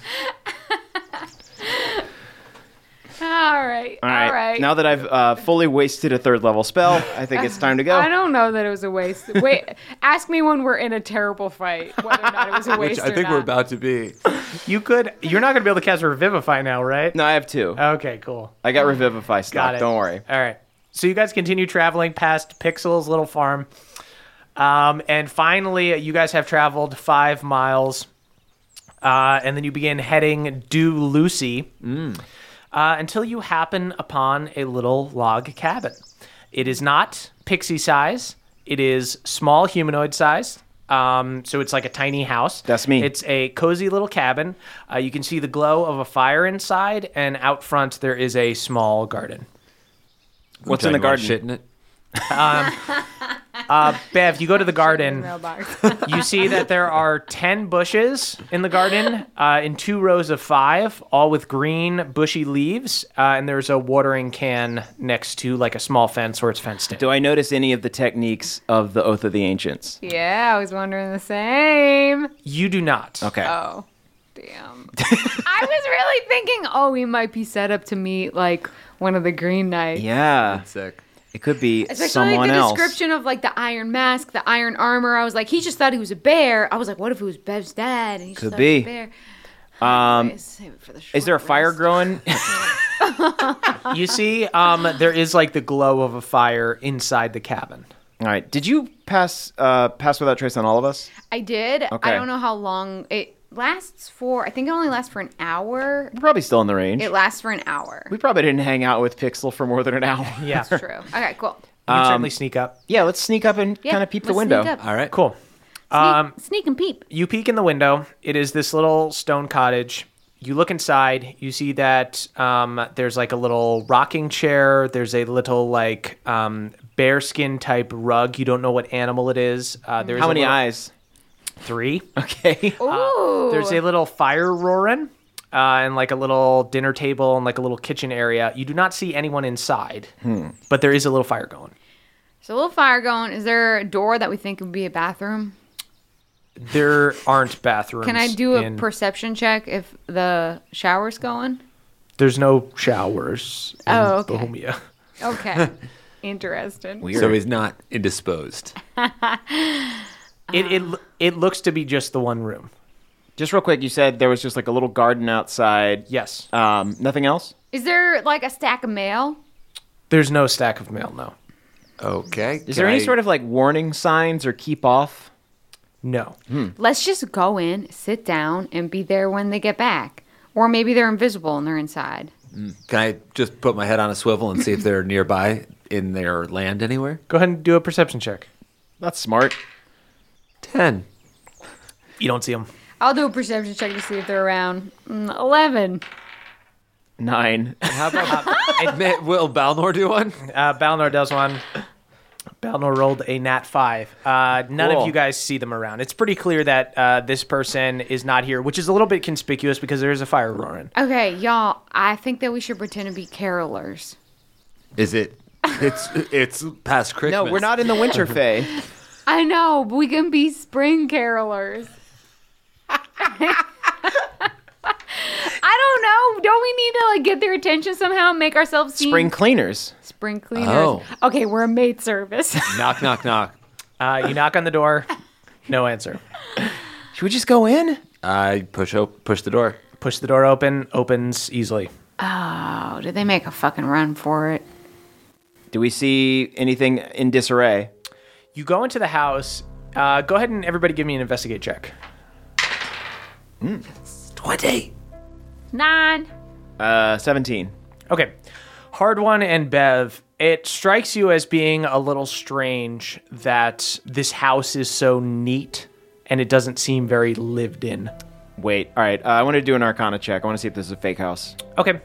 All right, All right. all right. Now that I've uh, fully wasted a third level spell, I think it's time to go. I don't know that it was a waste. Wait, ask me when we're in a terrible fight whether or not it was a Which waste. I or think not. we're about to be. You could. You're not going to be able to cast Revivify now, right? No, I have two. Okay, cool. I got Revivify stock. Got it. Don't worry. All right. So you guys continue traveling past Pixel's little farm. Um, and finally, you guys have traveled five miles. Uh, and then you begin heading due Lucy uh, until you happen upon a little log cabin. It is not pixie size. It is small humanoid size. Um, so it's like a tiny house. That's me. It's a cozy little cabin. Uh, you can see the glow of a fire inside, and out front there is a small garden. What's in the Anyone garden? Shit in it? Um, uh, Bev, you go to the garden. Mailbox. You see that there are ten bushes in the garden uh, in two rows of five, all with green, bushy leaves. Uh, and there's a watering can next to like a small fence where it's fenced in. Do I notice any of the techniques of the Oath of the Ancients? Yeah, I was wondering the same. You do not. Okay. Oh, damn. I was really thinking, oh, we might be set up to meet like one of the Green Knights. Yeah. Sick. It could be Especially someone like the else. description of like the iron mask, the iron armor. I was like, he just thought he was a bear. I was like, what if it was Bev's dad? And he just Could thought be. he was a bear. Um, Anyways, save it for the is there a short fire rest. growing? You see, um, there is like the glow of a fire inside the cabin. All right. Did you pass uh, pass without trace on all of us? I did. Okay. I don't know how long it lasts for. I think it only lasts for an hour. We're probably still in the range. It lasts for an hour. We probably didn't hang out with Pixel for more than an hour. Yeah. That's true. Okay, cool. You can Um, certainly sneak up. Yeah, let's sneak up and Yeah, kind of peep the let's window. sneak up. All right. Cool. Sneak, Um, sneak and peep. You peek in the window. It is this little stone cottage. You look inside. You see that um, there's like a little rocking chair. There's a little like um, bearskin type rug. You don't know what animal it is. Uh, there's How a many little- eyes? Three. Okay. Ooh. There's a little fire roaring uh, and like a little dinner table and like a little kitchen area. You do not see anyone inside, but there is a little fire going. So a little fire going. Is there a door that we think would be a bathroom? There aren't bathrooms. Can I do a in- perception check if the shower's going? There's no showers in Oh, okay. Bohemia. Okay. Interesting. Weird. So he's not indisposed. It, it it looks to be just the one room. Just real quick, you said there was just like a little garden outside. Yes. Um, nothing else? Is there like a stack of mail? There's no stack of mail, no. Okay. Is there any sort of like warning signs or keep off? No. Let's just go in, sit down, and be there when they get back. Or maybe they're invisible and they're inside. Can I just put my head on a swivel and see if they're nearby in their land anywhere? Go ahead and do a perception check. That's smart. Ten. You don't see them. I'll do a perception check to see if they're around. Mm, Eleven. Nine. How about May- will Balnor do one? Uh, Balnor does one. Balnor rolled a nat five. Uh, none Cool. of you guys see them around. It's pretty clear that uh, this person is not here, which is a little bit conspicuous because there is a fire roaring. Okay, y'all, I think that we should pretend to be carolers. Is it? It's it's past Christmas. No, we're not in the winter fae. I know, but we can be spring carolers. I don't know. Don't we need to like get their attention somehow? Make ourselves seem Spring cleaners. spring cleaners. Oh. Okay, we're a maid service. Knock, knock, knock. Uh, you knock on the door. No answer. Should we just go in? I push op- push the door. Push the door open. Opens easily. Oh, did they make a fucking run for it? Do we see anything in disarray? You go into the house. Uh, go ahead and everybody give me an investigate check. Twenty. Nine. Uh, seventeen. Okay. Hard One and Bev, it strikes you as being a little strange that this house is so neat and it doesn't seem very lived in. Wait. All right. Uh, I want to do an Arcana check. I want to see if this is a fake house. Okay.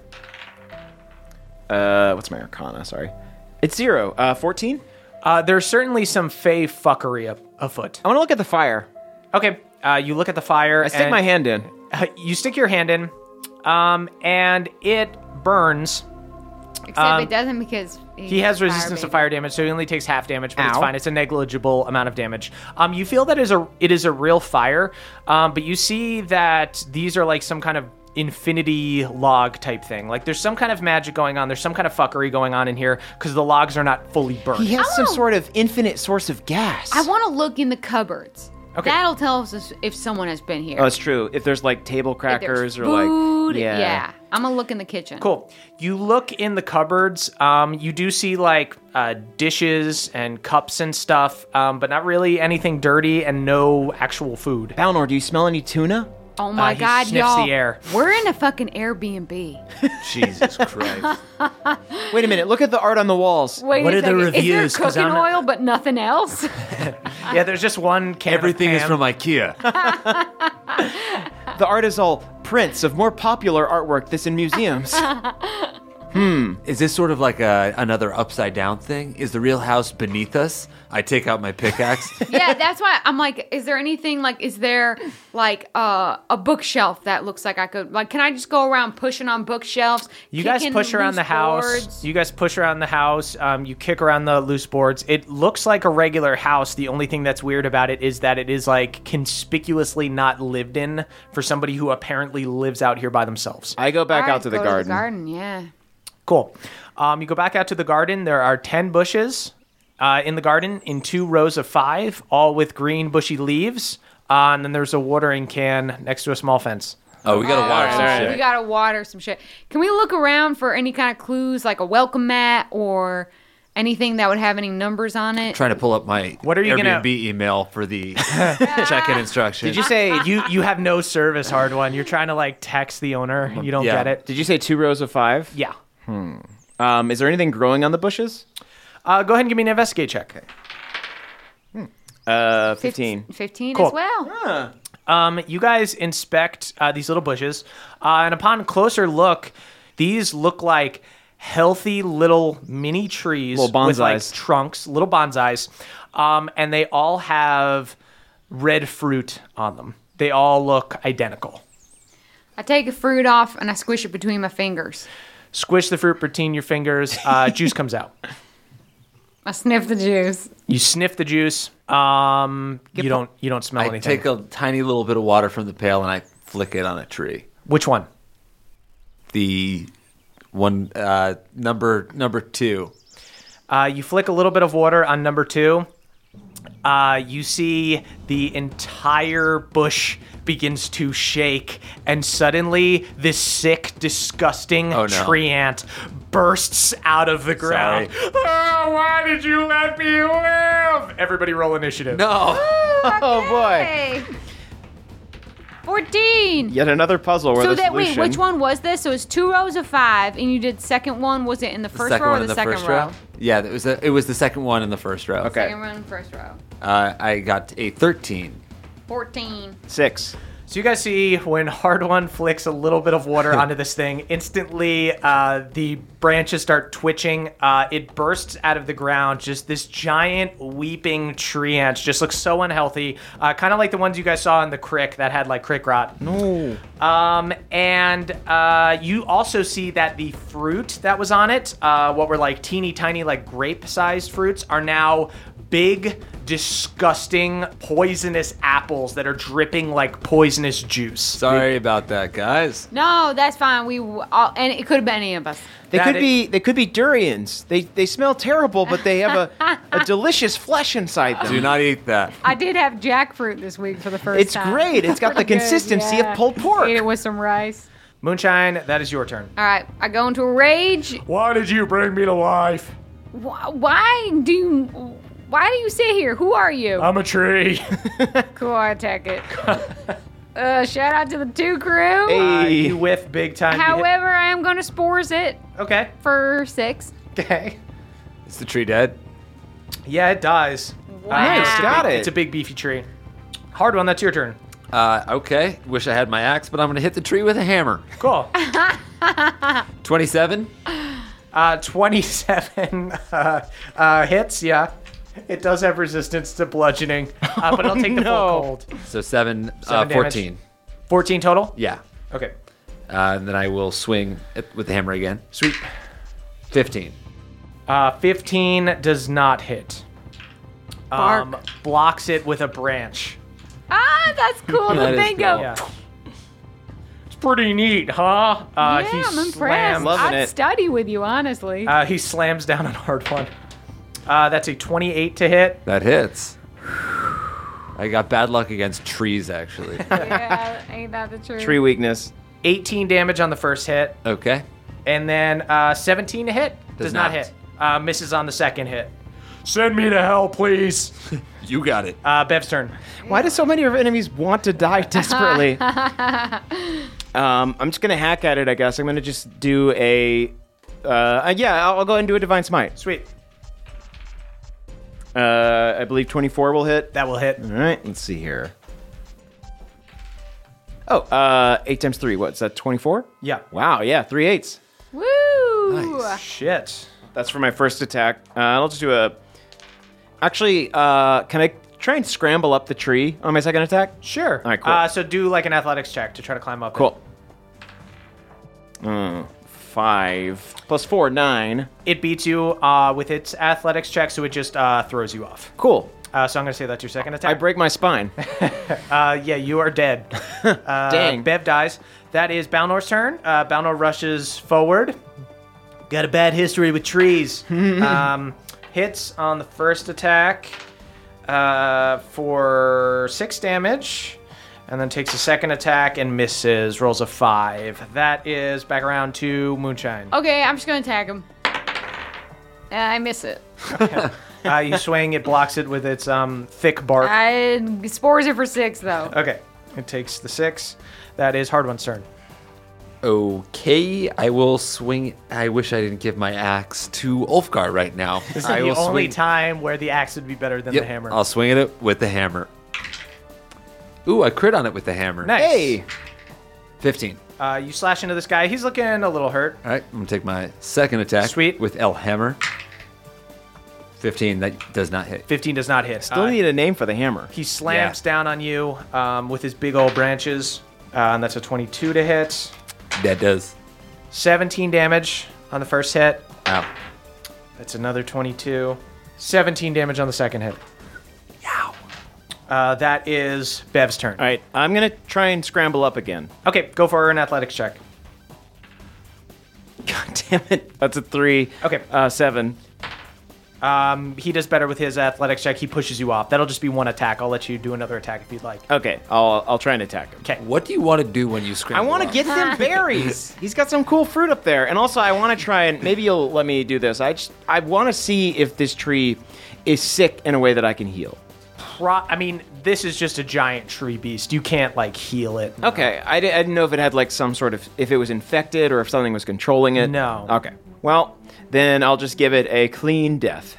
Uh, what's my Arcana? Sorry. It's zero. Uh, fourteen? Uh, there's certainly some fey fuckery up, afoot. I want to look at the fire. Okay. Uh, you look at the fire. I stick and- my hand in. Uh, you stick your hand in, um, and it burns. Except Um, it doesn't because He has resistance to fire damage, so he only takes half damage, but it's Ow. fine. It's a negligible amount of damage. Um, you feel that is a it is a real fire, um, but you see that these are like some kind of infinity log type thing. Like there's some kind of magic going on. There's some kind of fuckery going on in here because the logs are not fully burned. He has some Oh. sort of infinite source of gas. I want to look in the cupboards. Okay. That'll tell us if someone has been here. Oh, it's true. If there's like table If crackers there's or food, like yeah. I'm gonna look in the kitchen. Cool. You look in the cupboards. Um, you do see like uh, dishes and cups and stuff, um, but not really anything dirty and no actual food. Balnor, do you smell any tuna? Oh my Uh, he god, sniffs y'all! the air. We're in a fucking Airbnb. Jesus Christ. Wait a minute. Look at the art on the walls. Wait What a are the second. reviews? Is there 'Cause cooking I'm- oil but nothing else? Yeah, there's just one can. of Everything is Pam. from IKEA. The art is all prints of more popular artwork that's in museums. Hmm. Is this sort of like a, another upside down thing? Is the real house beneath us? I take out my pickaxe. Yeah, that's why I'm like, is there anything like, is there like uh, a bookshelf that looks like I could, like, can I just go around pushing on bookshelves? You guys kicking push around loose the house. boards? You guys push around the house. Um, you kick around the loose boards. It looks like a regular house. The only thing that's weird about it is that it is like conspicuously not lived in for somebody who apparently lives out here by themselves. I go back All right, out to the go garden. To the garden, yeah. Cool. Um, you go back out to the garden. There are ten bushes uh, in the garden in two rows of five, all with green bushy leaves. Uh, and then there's a watering can next to a small fence. Oh, we gotta water Oh, some right. shit. We gotta water some shit. Can we look around for any kind of clues, like a welcome mat or anything that would have any numbers on it? Trying to pull up my What are you Airbnb gonna- email for the check-in instructions. Did you say You you have no service, hard one. You're trying to like text the owner. You don't Yeah. get it. Did you say two rows of five? Yeah. Um, is there anything growing on the bushes? Uh, go ahead and give me an investigate check. Uh, fifteen. fifteen Cool. as well. Um, you guys inspect uh, these little bushes, uh, and upon closer look, these look like healthy little mini trees Little with like bonsais. trunks, little bonsais, um, and they all have red fruit on them. They all look identical. I take a fruit off and I squish it between my fingers. Squish the fruit between your fingers, uh, juice comes out. I sniff the juice. You sniff the juice. Um, you don't. You don't smell I anything. take a tiny little bit of water from the pail and I flick it on a tree. Which one? The one uh, number number two. Uh, you flick a little bit of water on number two. Uh, you see the entire bush begins to shake, and suddenly this sick, disgusting Oh, no. tree ant bursts out of the ground. Oh, why did you let me live? Everybody roll initiative. No. Oh boy! Hey. fourteen. Yet another puzzle where So the that wait, solution. which one was this? So it's two rows of five, and you did second one. Was it in the The first second row or one the, in the second first row? row. Yeah, it was the, it was the second one in the first row. Okay. Second row and first row. Uh, I got a thirteen. Fourteen. Six. So you guys see when Hard One flicks a little bit of water onto this thing, instantly uh, the branches start twitching. Uh, it bursts out of the ground. Just this giant weeping tree ant. Just looks so unhealthy. Uh, kind of like the ones you guys saw in the crick that had like crick rot. No. Um, and uh, you also see that the fruit that was on it, uh, what were like teeny tiny like grape-sized fruits, are now big, disgusting, poisonous apples that are dripping like poisonous juice. Sorry about that, guys. No, that's fine. We all, and it could have been any of us. They That could it- be. They could be durians. They they smell terrible, but they have a, a delicious flesh inside them. Do not eat that. I did have jackfruit this week for the first It's time. great. It's got the Pretty good, consistency yeah. of pulled pork. Ate it with some rice. Moonshine, that is your turn. All right, I go into a rage. Why did you bring me to life? Wh- Why do you? Why do you sit here? Who are you? I'm a tree. Cool, I take it. uh, shout out to the two crew. Uh, Hey. you whiff big time. You hit- However, I am going to spores it okay. for six. Okay. Is the tree dead? Yeah, it dies. Wow. Nice, it's a got big- it. It's a big beefy tree. Hard One, that's your turn. Uh, okay. Wish I had my axe, but I'm gonna hit the tree with a hammer. Cool. twenty-seven. Uh, twenty-seven uh, uh, hits, yeah. It does have resistance to bludgeoning, uh, but it'll take the no. full cold. So seven, uh, Seven damage. fourteen. fourteen total? Yeah. Okay. Uh, and then I will swing it with the hammer again. Sweet. fifteen. Uh, fifteen does not hit. Um, Bark. blocks it with a branch. Ah, that's cool That to is think cool. of. Yeah. It's pretty neat, huh? Uh, yeah, he I'm impressed. slams. Loving I'd it. study with you, honestly. Uh, he slams down on Hard One. Uh, that's a twenty-eight to hit. That hits. I got bad luck against trees, actually. yeah, ain't that the truth? Tree weakness. eighteen damage on the first hit, Okay. and then uh, seventeen to hit. Does, Does not. not. hit. Uh, misses on the second hit. Send me to hell, please. You got it. Uh, Bev's turn. Why do so many of our enemies want to die desperately? um, I'm just gonna hack at it. I guess I'm gonna just do a. Uh, yeah, I'll, I'll go ahead and do a divine smite. Sweet. Uh, I believe twenty-four will hit. That will hit. All right, let's see here. Oh, uh, eight times three. What's that? twenty-four? Yeah. Wow. Yeah, three eights. Woo! Nice. Shit. That's for my first attack. Uh, I'll just do a. Actually, uh, can I try and scramble up the tree on my second attack? Sure. All right, cool. Uh, so do like an athletics check to try to climb up. it. Cool. Uh, five plus four, nine. It beats you uh, with its athletics check, so it just uh, throws you off. Cool. Uh, so I'm going to say that's your second I attack. break my spine. Uh, yeah, you are dead. Uh, Dang. Bev dies. That is Balnor's turn. Uh, Balnor rushes forward. Got a bad history with trees. um, hits on the first attack uh, for six damage, and then takes a second attack and misses. Rolls a five. That is back around to Moonshine. Okay, I'm just gonna attack him. Uh, I miss it. Uh, you swing, it blocks it with its um, thick bark. I spores are for six though. Okay, it takes the six. That is Hard One's turn. Okay, I will swing. I wish I didn't give my axe to Ulfgar right now. This is I the will only swing. time where the axe would be better than Yep, the hammer. I'll swing at it with the hammer. Ooh, I crit on it with the hammer. Nice. Hey! fifteen. Uh, you slash into this guy. He's looking a little hurt. All right, I'm going to take my second attack Sweet. with El Hammer. fifteen, that does not hit. fifteen does not hit. Still Uh, need a name for the hammer. he slams Yeah. down on you um, with his big old branches, uh, and that's a twenty-two to hit. That does. seventeen damage on the first hit. Ow. That's another twenty-two. seventeen damage on the second hit. Yow. Uh, that is Bev's turn. All right, I'm going to try and scramble up again. Okay, go for an athletics check. God damn it. That's a three. Okay. Uh, seven. Um, he does better with his athletics check. He pushes you off. That'll just be one attack. I'll let you do another attack if you'd like. Okay, I'll I'll try and attack him. Okay. What do you want to do when you I scramble want to up? get them berries. He's got some cool fruit up there, and also I want to try and maybe you'll let me do this. I just I want to see if this tree is sick in a way that I can heal. Pro- I mean, this is just a giant tree beast. You can't, like, heal it. Okay, I, di- I didn't know if it had like some sort of if it was infected or if something was controlling it. No. Okay. Well, then I'll just give it a clean death.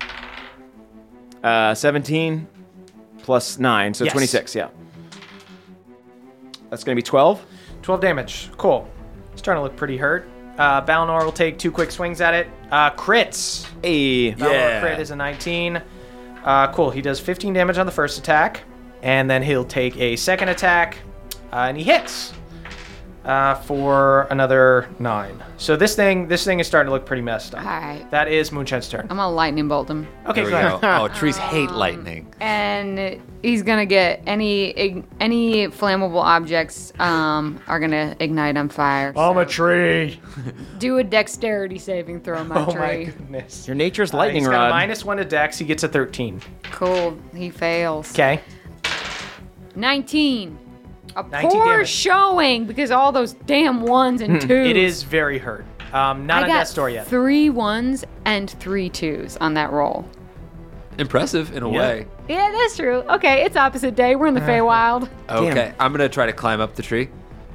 Uh, seventeen plus nine, so Yes. twenty-six. Yeah. That's gonna be twelve. twelve damage. Cool. Starting to look pretty hurt. Uh, Balnor will take two quick swings at it. Uh, crits. Hey. Balnor Yeah. crit is a nineteen. Uh, cool. He does fifteen damage on the first attack. And then he'll take a second attack. Uh, and he hits. Uh, for another nine. So this thing, this thing is starting to look pretty messed up. All right, That is Moonshine's turn. I'm gonna lightning bolt him, Okay, There we go ahead. go. Oh, trees hate lightning. and he's gonna get any any flammable objects um are gonna ignite on fire. I'm a tree. Do a dexterity saving throw, my Oh my tree. goodness. Your nature's Uh, lightning he's got rod. a minus one to dex. He gets a thirteen. Cool. He fails. Okay. nineteen. A nineteen poor damage. showing because all those damn ones and twos. It is very hurt. Um, not I on got death's door yet. three ones and three twos on that roll. Impressive in a Yeah. way. Yeah, that's true. Okay, it's opposite day. We're in the Feywild. Okay, I'm going to try to climb up the tree.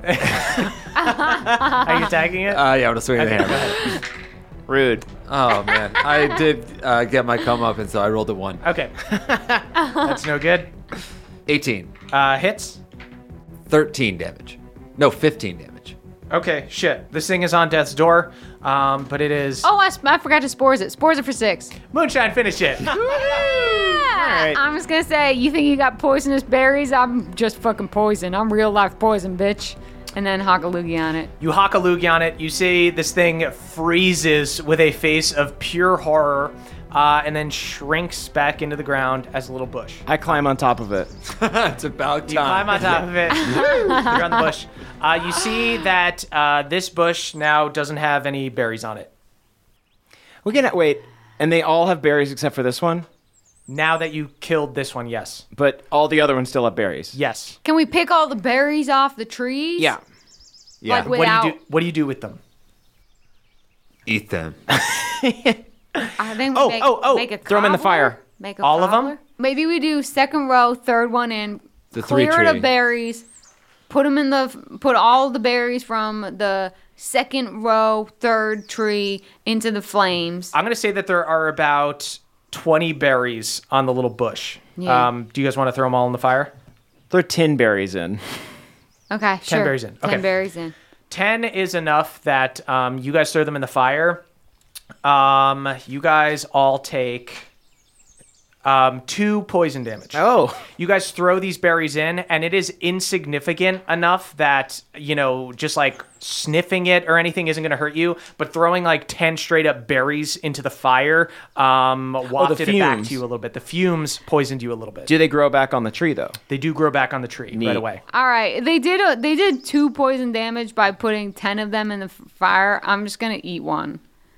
Are you attacking it? Uh, yeah, I'm going to swing at the Okay, go hammer. ahead. Rude. Oh, man. I did uh, get my come up, and so I rolled a one. Okay. That's no good. eighteen. Uh, hits. thirteen damage. No, fifteen damage. Okay, shit. This thing is on death's door, um, but it is. Oh, I, sp- I forgot to spores it. Spores are for six. Moonshine, finish it. Yeah. right. I'm just gonna say, you think you got poisonous berries? I'm just fucking poison. I'm real life poison, bitch. And then hock a loogie on it. You hock a loogie on it. You see this thing freezes with a face of pure horror, uh, and then shrinks back into the ground as a little bush. I climb on top of it. It's about time. You climb on top of it. You're on the bush. Uh, you see that uh, this bush now doesn't have any berries on it. We're gonna wait, and they all have berries except for this one. Now that you killed this one, yes. But all the other ones still have berries. Yes. Can we pick all the berries off the trees? Yeah. Yeah. Like What without. do you do? What do you do with them? Eat them. I think we Oh, make, oh, oh, make a throw 'em in the cobbler? fire. Make a All of 'em? cobbler? Maybe we do second row, third one in. The three clear it tree. of berries. Put them in the. Put all the berries from the second row, third tree into the flames. I'm going to say that there are about twenty berries on the little bush. Yeah. Um, do you guys want to throw them all in the fire? Throw tin berries in. Okay, sure. berries in. Ten Okay. berries in. ten is enough that um, you guys throw them in the fire. Um, you guys all take um, two poison damage. Oh. You guys throw these berries in, and it is insignificant enough that, you know, just like sniffing it or anything isn't going to hurt you, but throwing like ten straight up berries into the fire um, wafted it back fumes. to you a little bit. The fumes poisoned you a little bit. Do they grow back on the tree, though? They do grow back on the tree Neat. right away. All right, they did a, they did two poison damage by putting ten of them in the f- fire. I'm just gonna eat one.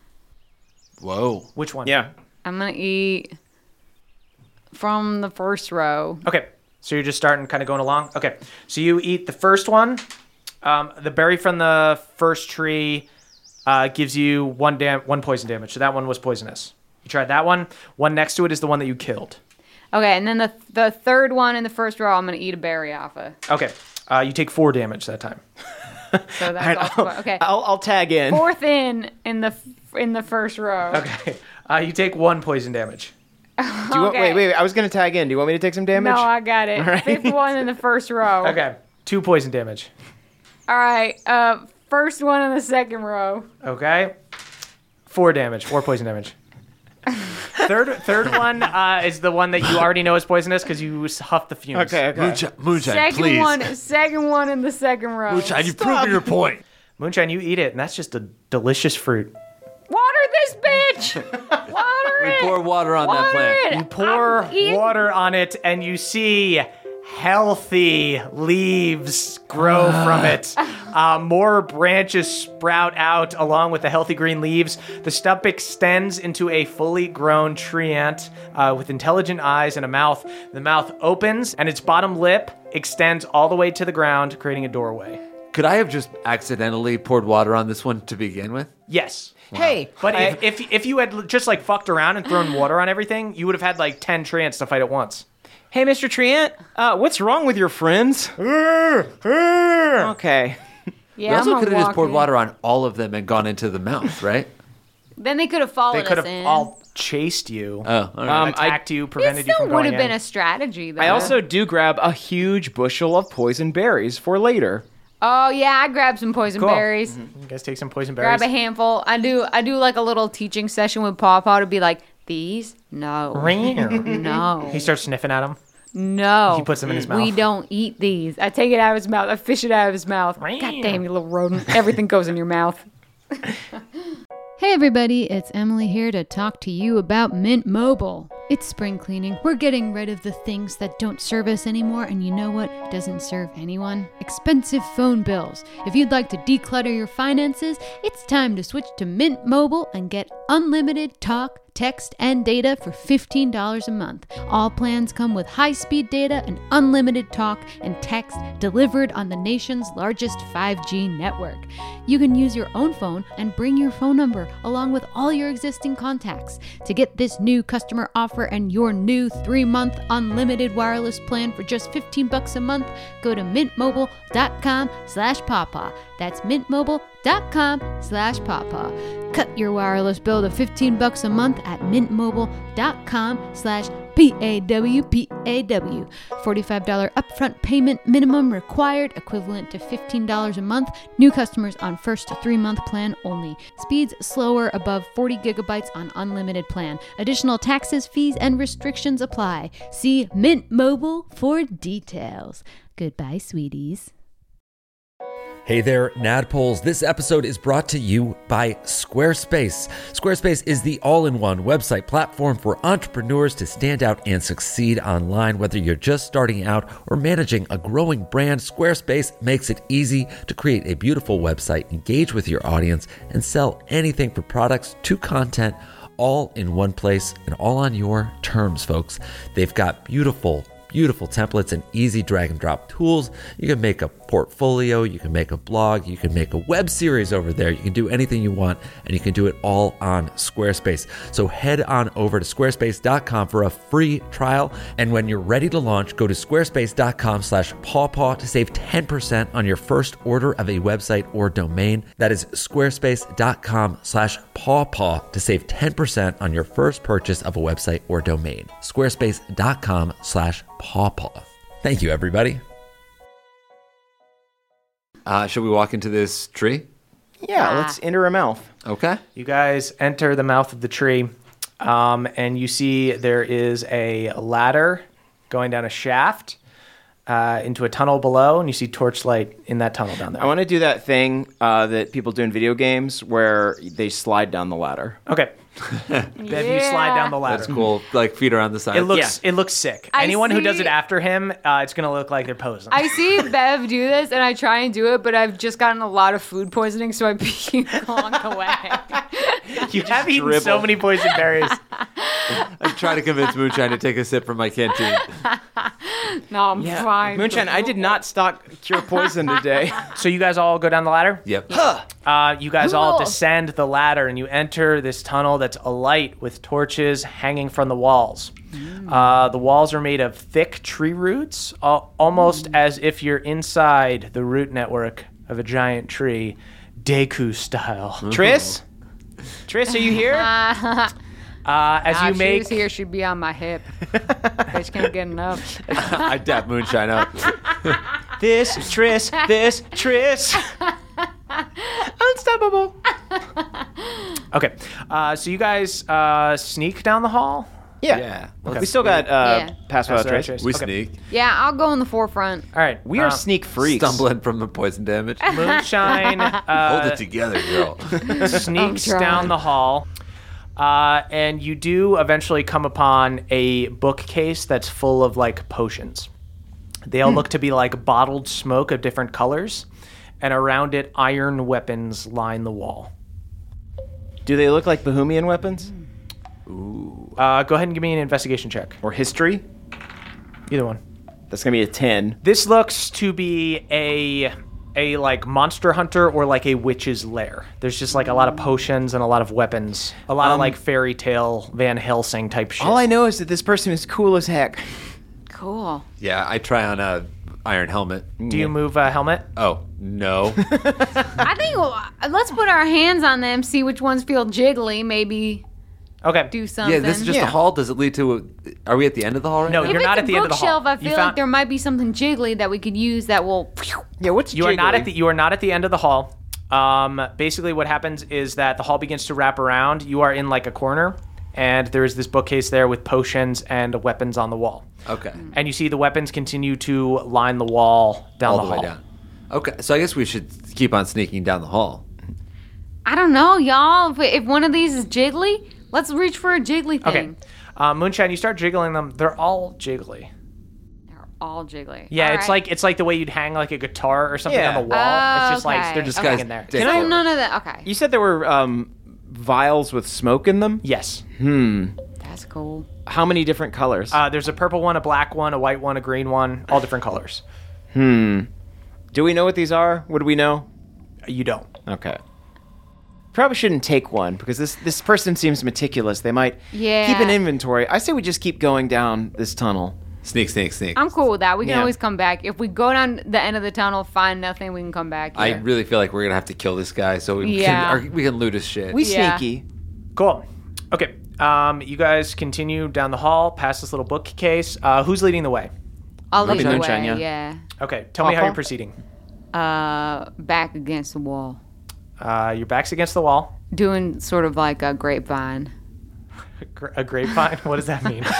Whoa. Which one? Yeah. I'm gonna eat from the first row. Okay, so you're just starting kind of going along? Okay, so you eat the first one. Um, the berry from the first tree uh, gives you one dam- one poison damage, so that one was poisonous. You tried that one. One next to it is the one that you killed. Okay, and then the the third one in the first row, I'm gonna eat a berry off of. Okay, uh, you take four damage that time. So that's also, okay. I'll, I'll tag in. Fourth in in the f- in the first row. Okay, uh, you take one poison damage. Do you want, Okay. wait, wait, wait. I was going to tag in. Do you want me to take some damage? No, I got it. right. Fifth one in the first row. Okay, two poison damage. All right. Uh, first one in the second row. Okay, four damage, four poison damage. Third, third one uh, is the one that you already know is poisonous because you huffed the fumes. Okay, okay. Moonshine, moonshine Second please. one. Second one in the second row. Moonshine, you've proven your point. Moonshine, you eat it, and that's just a delicious fruit. Water this bitch. Water We it. pour water on that Water plant. it. You pour I'm eating- water on it, and you see healthy leaves grow from it. Uh, more branches sprout out along with the healthy green leaves. The stump extends into a fully grown tree ant uh, with intelligent eyes and a mouth. The mouth opens, and its bottom lip extends all the way to the ground, creating a doorway. Could I have just accidentally poured water on this one to begin with? Yes. Hey, But I- if, if if you had just like fucked around and thrown water on everything, you would have had like ten tree ants to fight at once. hey, Mister Treant, uh, what's wrong with your friends? Okay. Yeah, we also I'm gonna could have just walk poured in. water on all of them and gone into the mouth, right? Then they could have followed They could us have in. all chased you, Oh, all right. Um, attacked you, It prevented you still from would going have been in. a strategy, though. I also do grab a huge bushel of poison berries for later. Oh yeah, I grabbed some poison Cool. berries. You guys take some poison berries. Grab a handful. I do. I do like a little teaching session with Paw Paw to be like, these? No. No. He starts sniffing at them. No. He puts them in his We mouth. don't eat these. I take it out of his mouth. I fish it out of his mouth. God damn, you little rodent. Everything goes in your mouth. Hey everybody, it's Emily here to talk to you about Mint Mobile. It's spring cleaning. We're getting rid of the things that don't serve us anymore, and you know what doesn't serve anyone? Expensive phone bills. If you'd like to declutter your finances, it's time to switch to Mint Mobile and get unlimited talk, text, and data for fifteen dollars a month. All plans come with high-speed data and unlimited talk and text delivered on the nation's largest five G network. You can use your own phone and bring your phone number along with all your existing contacts. To get this new customer offer and your new three-month unlimited wireless plan for just fifteen bucks a month, go to mintmobile.com slash pawpaw. That's mintmobile.com slash pawpaw. Cut your wireless bill to fifteen bucks a month at mintmobile.com slash P-A-W-P-A-W. forty-five dollars upfront payment minimum required, equivalent to fifteen dollars a month. New customers on first three-month plan only. Speeds slower above forty gigabytes on unlimited plan. Additional taxes, fees, and restrictions apply. See Mint Mobile for details. Goodbye, sweeties. Hey there, Nadpoles. This episode is brought to you by Squarespace. Squarespace is the all-in-one website platform for entrepreneurs to stand out and succeed online. Whether you're just starting out or managing a growing brand, Squarespace makes it easy to create a beautiful website, engage with your audience, and sell anything from products to content, all in one place and all on your terms, folks. They've got beautiful Beautiful templates and easy drag and drop tools. You can make a portfolio, you can make a blog, you can make a web series over there. You can do anything you want, and you can do it all on Squarespace. So head on over to squarespace dot com for a free trial. And when you're ready to launch, go to squarespace.com slash pawpaw to save ten percent on your first order of a website or domain. That is squarespace.com slash pawpaw to save ten percent on your first purchase of a website or domain. Squarespace.com slash pawpaw. Thank you, everybody. Uh, should we walk into this tree? Yeah, Ah. let's enter a mouth. Okay. You guys enter the mouth of the tree, um, and you see there is a ladder going down a shaft uh, into a tunnel below, and you see torchlight in that tunnel down there. I want to do that thing uh, that people do in video games where they slide down the ladder. Okay. Bev, you slide down the ladder. That's cool. Like feet are on the side. It looks it looks sick. I Anyone who does see- it after him, uh, it's gonna look like they're posing. I see Bev do this, and I try and do it, but I've just gotten a lot of food poisoning, so I puke along the way. you have eaten dribble. so many poison berries. I'm trying to convince Moonshine to take a sip from my canteen. No, I'm fine. Moonshine, I did not stock Cure Poison today. So you guys all go down the ladder. Yep. Uh, you guys all Cool. descend the ladder, and you enter this tunnel that's alight with torches hanging from the walls. Uh, the walls are made of thick tree roots, al- almost as if you're inside the root network of a giant tree, Deku style. Triss? Triss, are you here? Uh, as Ah, you she make was here, she'd be on my hip. Bitch can't get enough. I dap Moonshine up. This Triss, this Triss. unstoppable. Okay, uh, so you guys uh, sneak down the hall. Yeah. Yeah. We still got uh, Yeah. Pass Without Pass Without Trace. Trace. We Okay. sneak. Yeah, I'll go in the forefront. All right, We are uh, sneak freaks. Stumbling from the poison damage. Moonshine Hold uh, it together, girl. sneaks I'm trying. down the hall, uh, and you do eventually come upon a bookcase that's full of like potions. They all look to be like bottled smoke of different colors, and around it, iron weapons line the wall. Do they look like Bohemian weapons? Uh, go ahead and give me an investigation check. Or history? Either one. That's going to be a ten. This looks to be a a like monster hunter or like a witch's lair. There's just like a lot of potions and a lot of weapons, a lot of like fairy tale Van Helsing type shit. All I know is that this person is cool as heck. Cool. Yeah, I try on a iron helmet. Do you move a helmet? Oh, no. I think uh, let's put our hands on them, see which ones feel jiggly, maybe Okay. do something. Yeah, this is just Yeah. a hall. Does it lead to a... Are we at the end of the hall right No, now? if you're it's not a at the end of the hall. bookshelf, I You feel found- like there might be something jiggly that we could use that will. Yeah, what's You are not jiggly? at the you are not at the end of the hall. Um, basically, what happens is that the hall begins to wrap around. You are in like a corner, and there is this bookcase there with potions and weapons on the wall. Okay. And you see the weapons continue to line the wall down All the, the, hall. way down. Okay, so I guess we should keep on sneaking down the hall. I don't know, y'all. If, if one of these is jiggly, let's reach for a jiggly Okay. thing. Uh, Moonshine, you start jiggling them. They're all jiggly. They're all jiggly. Yeah, All it's right. like it's like the way you'd hang like a guitar or something Yeah. on the wall. Oh, it's just like okay. they're just Okay. hanging there. Can So I- none of that. Okay, You said there were um, vials with smoke in them? Yes. that's cool. How many different colors? Uh, there's a purple one, a black one, a white one, a green one, all different colors. Do we know what these are? What do we know? You don't. Okay. Probably shouldn't take one because this this person seems meticulous. They might Yeah. keep an inventory. I say we just keep going down this tunnel. Sneak, sneak, sneak. I'm cool with that. We can Yeah. always come back. If we go down the end of the tunnel, find nothing, we can come back. I here. really feel like we're gonna have to kill this guy so we Yeah. can or we can loot his shit. We Yeah. sneaky. Cool. Okay. Um, you guys continue down the hall past this little bookcase. Uh, who's leading the way? I'll lead the way. Moonshine, yeah. Yeah. Okay. Tell me how Papa? you're proceeding. Uh, back against the wall, Uh, your back's against the wall. doing sort of like a grapevine. A gra- A grapevine. What does that mean?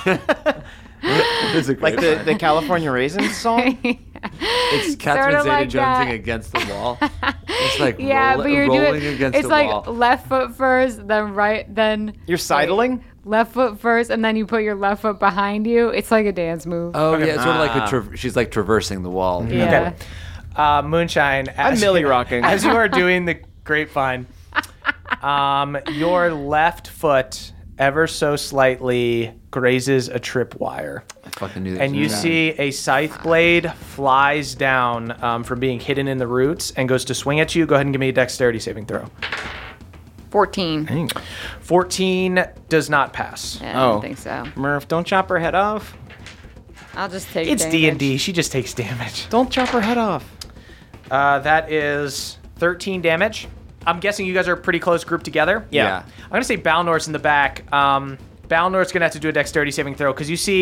Like the, the California Raisins song? It's Catherine Sorta Zeta like Jonesing that. against the wall. It's like Yeah, roll, but you're rolling doing. against It's the like wall. left foot first, then right, then You're sidling? left foot first, and then you put your left foot behind you. It's like a dance move. Oh yeah, it's sort of like Ah. a tra- she's like traversing the wall. yeah. Okay. Uh, Moonshine. I'm as- Millie rocking. As you are doing the grapevine, um, your left foot ever so slightly grazes a tripwire. I fucking knew that. And you see a scythe blade flies down um, from being hidden in the roots and goes to swing at you. Go ahead and give me a dexterity saving throw. fourteen. fourteen does not pass. Yeah, I Oh. don't think so. Murph, don't chop her head off. I'll just take. It's damage. D and D. She just takes damage. Don't chop her head off. Uh, that is thirteen damage. I'm guessing you guys are a pretty close group together. Yeah. Yeah. I'm going to say Balnor's in the back. Um, Balnor's going to have to do a dexterity saving throw because you see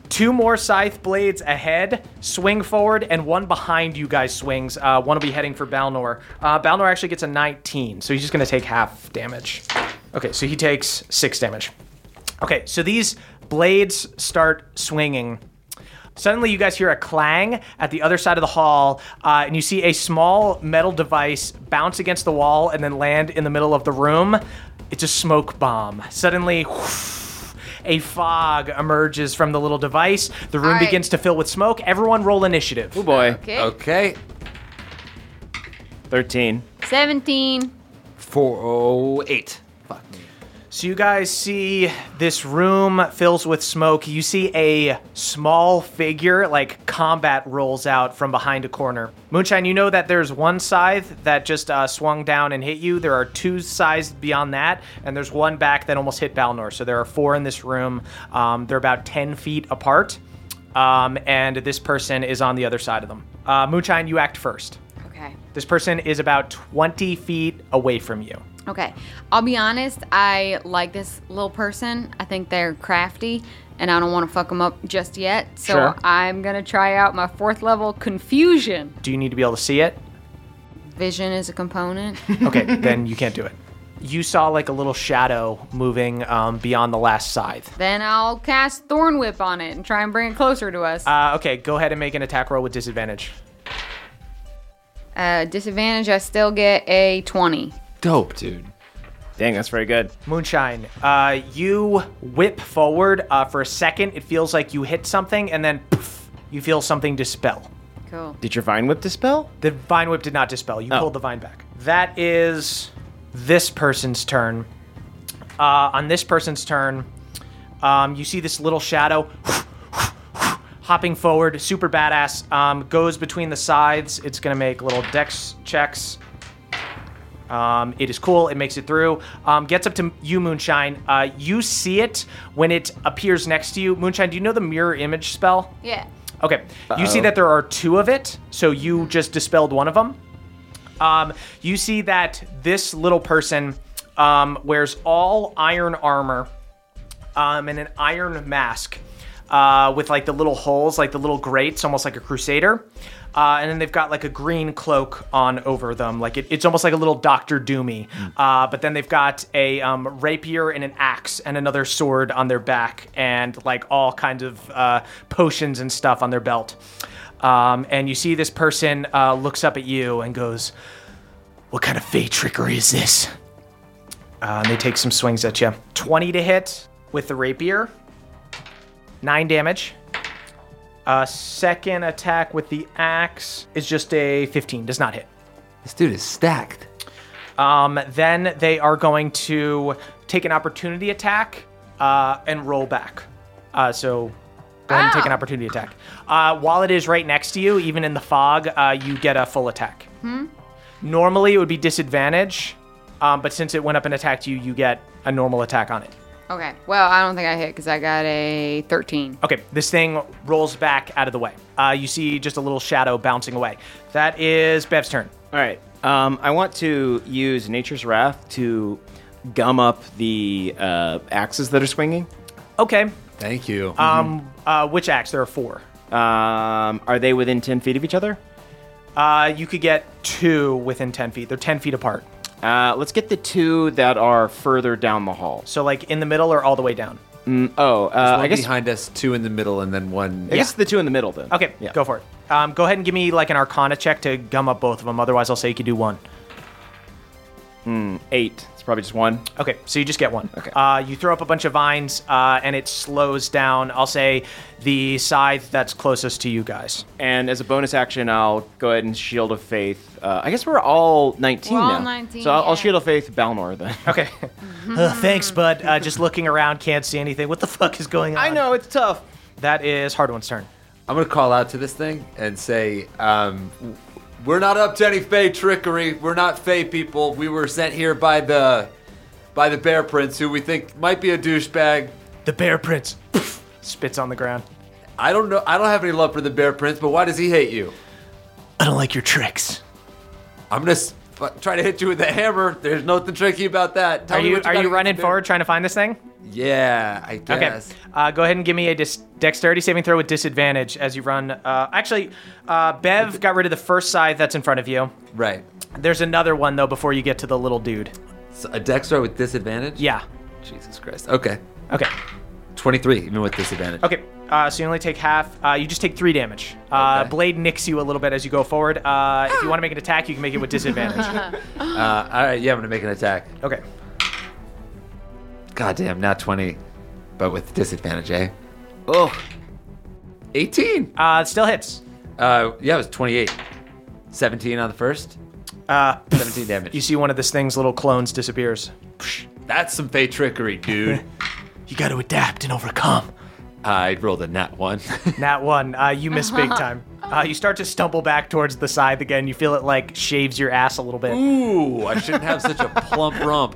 Two more scythe blades ahead swing forward, and one behind you guys swings. Uh, one will be heading for Balnor. Uh, Balnor actually gets a nineteen, so he's just going to take half damage. Okay, so he takes six damage. Okay, so these blades start swinging. Suddenly, you guys hear a clang at the other side of the hall, uh, and you see a small metal device bounce against the wall and then land in the middle of the room. It's a smoke bomb. Suddenly, whoosh, a fog emerges from the little device. The room All right. begins to fill with smoke. Everyone roll initiative. Oh boy. Okay. Okay. thirteen. seventeen. Four oh eight. Fuck me. So you guys see this room fills with smoke. You see a small figure, like combat, rolls out from behind a corner. Moonshine, you know that there's one scythe that just uh, swung down and hit you. There are two scythes beyond that, and there's one back that almost hit Balnor. So there are four in this room. Um, they're about ten feet apart, um, and this person is on the other side of them. Uh, Moonshine, you act first. Okay. This person is about twenty feet away from you. Okay. I'll be honest, I like this little person. I think they're crafty, and I don't want to fuck them up just yet. So Sure. I'm going to try out my fourth level confusion. Do you need to be able to see it? Vision is a component. Okay, then you can't do it. You saw like a little shadow moving um, beyond the last scythe. Then I'll cast Thorn Whip on it and try and bring it closer to us. Uh, okay, go ahead and make an attack roll with disadvantage. Uh, disadvantage, I still get a twenty. Dope, dude. Dang, that's very good. Moonshine, uh, you whip forward. Uh, for a second, it feels like you hit something, and then poof, you feel something dispel. Cool. Did your Vine Whip dispel? The vine whip did not dispel. You Oh. pulled the vine back. That is this person's turn. Uh, on this person's turn, um, you see this little shadow hopping forward, super badass, um, goes between the scythes. It's going to make little dex checks. Um, it is cool. It makes it through. Um, gets up to you, Moonshine. Uh, you see it when it appears next to you. Moonshine, do you know the mirror image spell? Yeah. Okay. You see that there are two of it, so you just dispelled one of them. Um, you see that this little person um, wears all iron armor um, and an iron mask uh, with like the little holes, like the little grates, almost like a crusader. Uh, and then they've got like a green cloak on over them. Like it, it's almost like a little Doctor Doomy. Uh, but then they've got a um, rapier and an axe and another sword on their back and like all kinds of uh, potions and stuff on their belt. Um, and you see this person uh, looks up at you and goes, "What kind of fey trickery is this?" Uh, and they take some swings at you. twenty to hit with the rapier. Nine damage. Uh, second attack with the axe is just a fifteen. Does not hit. This dude is stacked. Um, then they are going to take an opportunity attack uh, and roll back. Uh, so go ahead and take an Wow. opportunity attack. Uh, while it is right next to you, even in the fog, uh, you get a full attack. Hmm? Normally it would be disadvantage, um, but since it went up and attacked you, you get a normal attack on it. Okay. Well, I don't think I hit because I got a thirteen. Okay, this thing rolls back out of the way. Uh, you see just a little shadow bouncing away. That is Bev's turn. All right. Um, I want to use Nature's Wrath to gum up the uh, axes that are swinging. Okay. Thank you. Um, uh, which axe? There are four. Um, are they within ten feet of each other? Uh, you could get two within ten feet. They're ten feet apart. Uh, let's get the two that are further down the hall. So like in the middle or all the way down? Mm, oh, uh, One I guess behind us, two in the middle, and then one. I guess the two in the middle then. Okay, Yeah. go for it. Um, go ahead and give me like an Arcana check to gum up both of them. Otherwise, I'll say you can do one. Eight. It's probably just one. Okay, so you just get one. Okay. Uh, you throw up a bunch of vines, uh, and it slows down, I'll say, the scythe that's closest to you guys. And as a bonus action, I'll go ahead and Shield of Faith. Uh, I guess we're all nineteen We're all now. nineteen, so I'll, I'll yeah. Shield of Faith Balnor then. Okay. uh, thanks, bud. Uh, just looking around, can't see anything. What the fuck is going on? I know, it's tough. That is Hard-One's turn. I'm gonna call out to this thing and say, um, "We're not up to any fey trickery. We're not fey people. We were sent here by the, by the Bear Prince, who we think might be a douchebag. The Bear Prince spits on the ground. I don't know. I don't have any love for the Bear Prince, but why does he hate you? I don't like your tricks. I'm gonna s- try to hit you with a hammer. There's nothing tricky about that. Tell Are me you what are got you against running the bear. forward trying to find this thing? Yeah, I Okay. guess. Uh, go ahead and give me a dis- dexterity saving throw with disadvantage as you run. Uh, actually, uh, Bev got rid of the first scythe that's in front of you. Right. There's another one, though, before you get to the little dude. So a dex throw with disadvantage? Yeah. Jesus Christ. Okay. Okay. twenty-three, even with disadvantage. Okay. Uh, so you only take half. Uh, you just take three damage. Uh, Okay. Blade nicks you a little bit as you go forward. Uh, if you want to make an attack, you can make it with disadvantage. Uh, all right, yeah, I'm going to make an attack. Okay. God damn, not twenty, but with disadvantage, eh? Oh. eighteen. Uh, it still hits. Uh, yeah, it was twenty-eight. seventeen on the first. Uh, seventeen damage. you see one of this thing's little clones disappears. That's some fey trickery, dude. You got to adapt and overcome. I rolled a nat one. Nat one. Uh, you miss big time. Uh, you start to stumble back towards the scythe again. You feel it like shaves your ass a little bit. Ooh, I shouldn't have such a plump rump.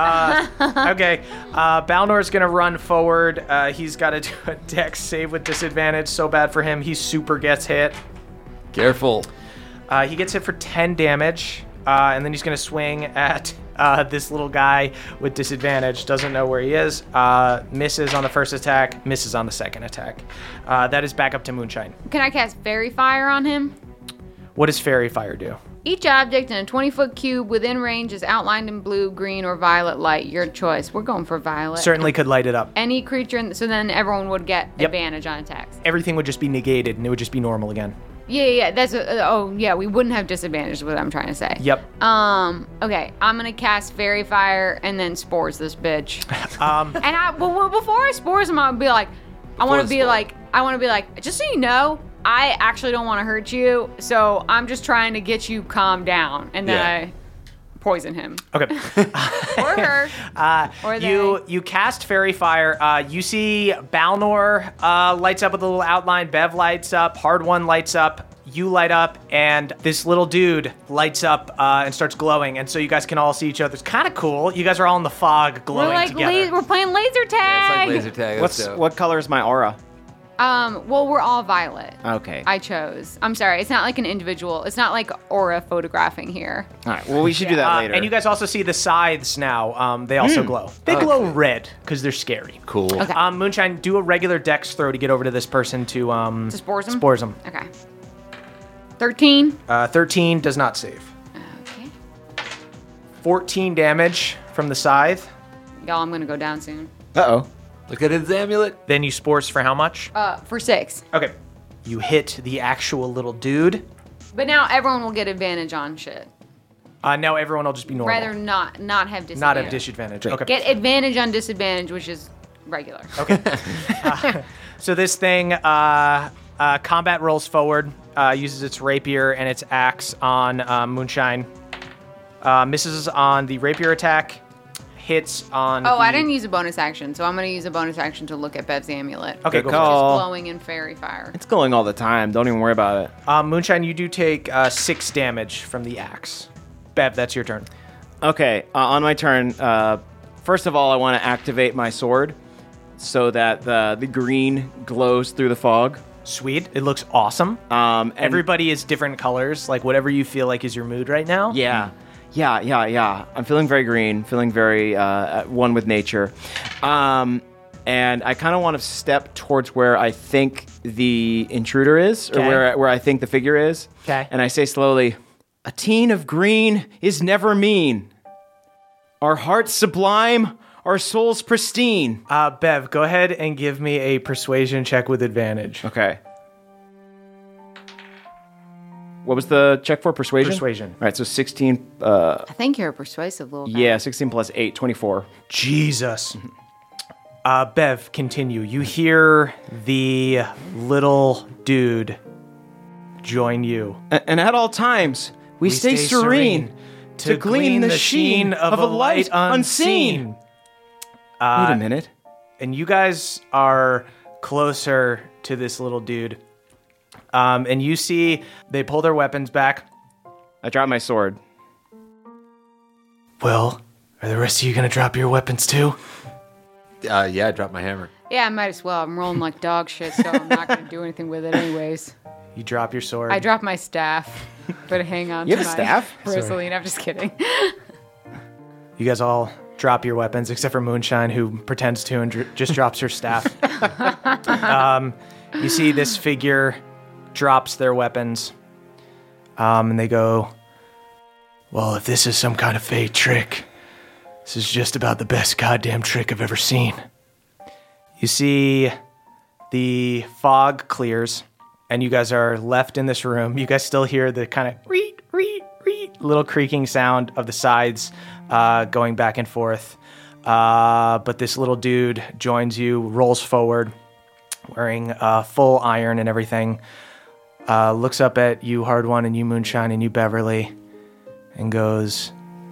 Okay. Uh, Balnor's going to run forward. Uh, he's got to do a dex save with disadvantage. So bad for him. He super gets hit. Careful. Uh, he gets hit for ten damage. Uh, and then he's going to swing at uh, this little guy with disadvantage. Doesn't know where he is. Uh, misses on the first attack. Misses on the second attack. Uh, that is back up to Moonshine. Can I cast Fairy Fire on him? What does Fairy Fire do? Each object in a twenty-foot cube within range is outlined in blue, green, or violet light. Your choice. We're going for violet. Certainly could light it up. Any creature, in, so then everyone would get Yep. advantage on attacks. Everything would just be negated and it would just be normal again. Yeah, yeah, yeah. That's a, uh, oh, yeah. We wouldn't have disadvantage. Is what I'm trying to say. Yep. Um. Okay. I'm gonna cast Fairy Fire and then spores this bitch. Um, and I, well, well, before I spores him, I'll be like, I want to the be spore. like, I want to be like, just so you know, I actually don't want to hurt you, so I'm just trying to get you calmed down, and then Yeah. I poison him okay. or her. Uh, Or you they. you cast Fairy Fire. Uh, you see Balnor uh, lights up with a little outline. Bev lights up. Hard One lights up. You light up, and this little dude lights up uh, and starts glowing. And so you guys can all see each other. It's kind of cool. You guys are all in the fog glowing We're like, together. la- we're playing laser tag. It's like laser tag. What's That's dope. what color is my aura? Um. Well, we're all violet. Okay. I chose. I'm sorry. It's not like an individual. It's not like aura photographing here. All right. Well, we should do that Uh, later. and you guys also see the scythes now. Um, they also glow. They glow red because they're scary. Cool. Okay. Um, Moonshine, do a regular dex throw to get over to this person to um To spores him? Spores him. Okay. Thirteen. Uh, thirteen does not save. Okay. fourteen damage from the scythe. Y'all, I'm gonna go down soon. Uh oh. Look at his amulet. Then you spores for how much? Uh, for six. Okay. You hit the actual little dude. But now everyone will get advantage on shit. Uh, now everyone will just be normal. Rather not not have disadvantage. not have disadvantage. Okay. Get advantage on disadvantage, which is regular. Okay. uh, so this thing, uh, uh, combat rolls forward, uh, uses its rapier and its axe on uh, Moonshine. Uh, misses on the rapier attack. Hits on. Oh, the... I didn't use a bonus action, so I'm gonna use a bonus action to look at Bev's amulet. Okay, Good go. call. Which is glowing in fairy fire. It's glowing all the time. Don't even worry about it. Uh, Moonshine, you do take uh, six damage from the axe. Bev, that's your turn. Okay. Uh, on my turn, uh, first of all, I want to activate my sword so that the the green glows through the fog. Sweet. It looks awesome. Um, and Everybody is different colors, like whatever you feel like is your mood right now. Yeah. Yeah, yeah, yeah. I'm feeling very green, feeling very uh, at one with nature. Um, and I kind of want to step towards where I think the intruder is, or Okay. where, where I think the figure is. 'Kay. And I say slowly, "A teen of green is never mean. Our hearts sublime, our souls pristine." Uh, Bev, go ahead and give me a persuasion check with advantage. Okay. What was the check for? Persuasion? Persuasion. All right, so sixteen, uh, I think you're a persuasive little guy. yeah, sixteen plus eight, twenty-four. Jesus. Uh, Bev, continue. You hear the little dude join you. A- And at all times, we, stay, serene, to glean the sheen of a light unseen. Uh, Wait a minute. And you guys are closer to this little dude. Um, and you see they pull their weapons back. I dropped my sword. Well, are the rest of you going to drop your weapons too? Uh, yeah, I dropped my hammer. Yeah, I might as well. I'm rolling like dog shit, so I'm not gonna do anything with it anyways. You drop your sword. I dropped my staff, but hang on You to have a my staff? Rosaline. I'm just kidding. You guys all drop your weapons, except for Moonshine, who pretends to and dr- just drops her staff. um, you see this figure drops their weapons, um, and they go, well, if this is some kind of fate trick, this is just about the best goddamn trick I've ever seen. You see the fog clears, and you guys are left in this room. You guys still hear the kind of reet, reet, reet, little creaking sound of the sides uh, going back and forth. Uh, but this little dude joins you, rolls forward, wearing uh, full iron and everything, uh, looks up at you, Hard One, and you, Moonshine, and you, Beverly, and goes,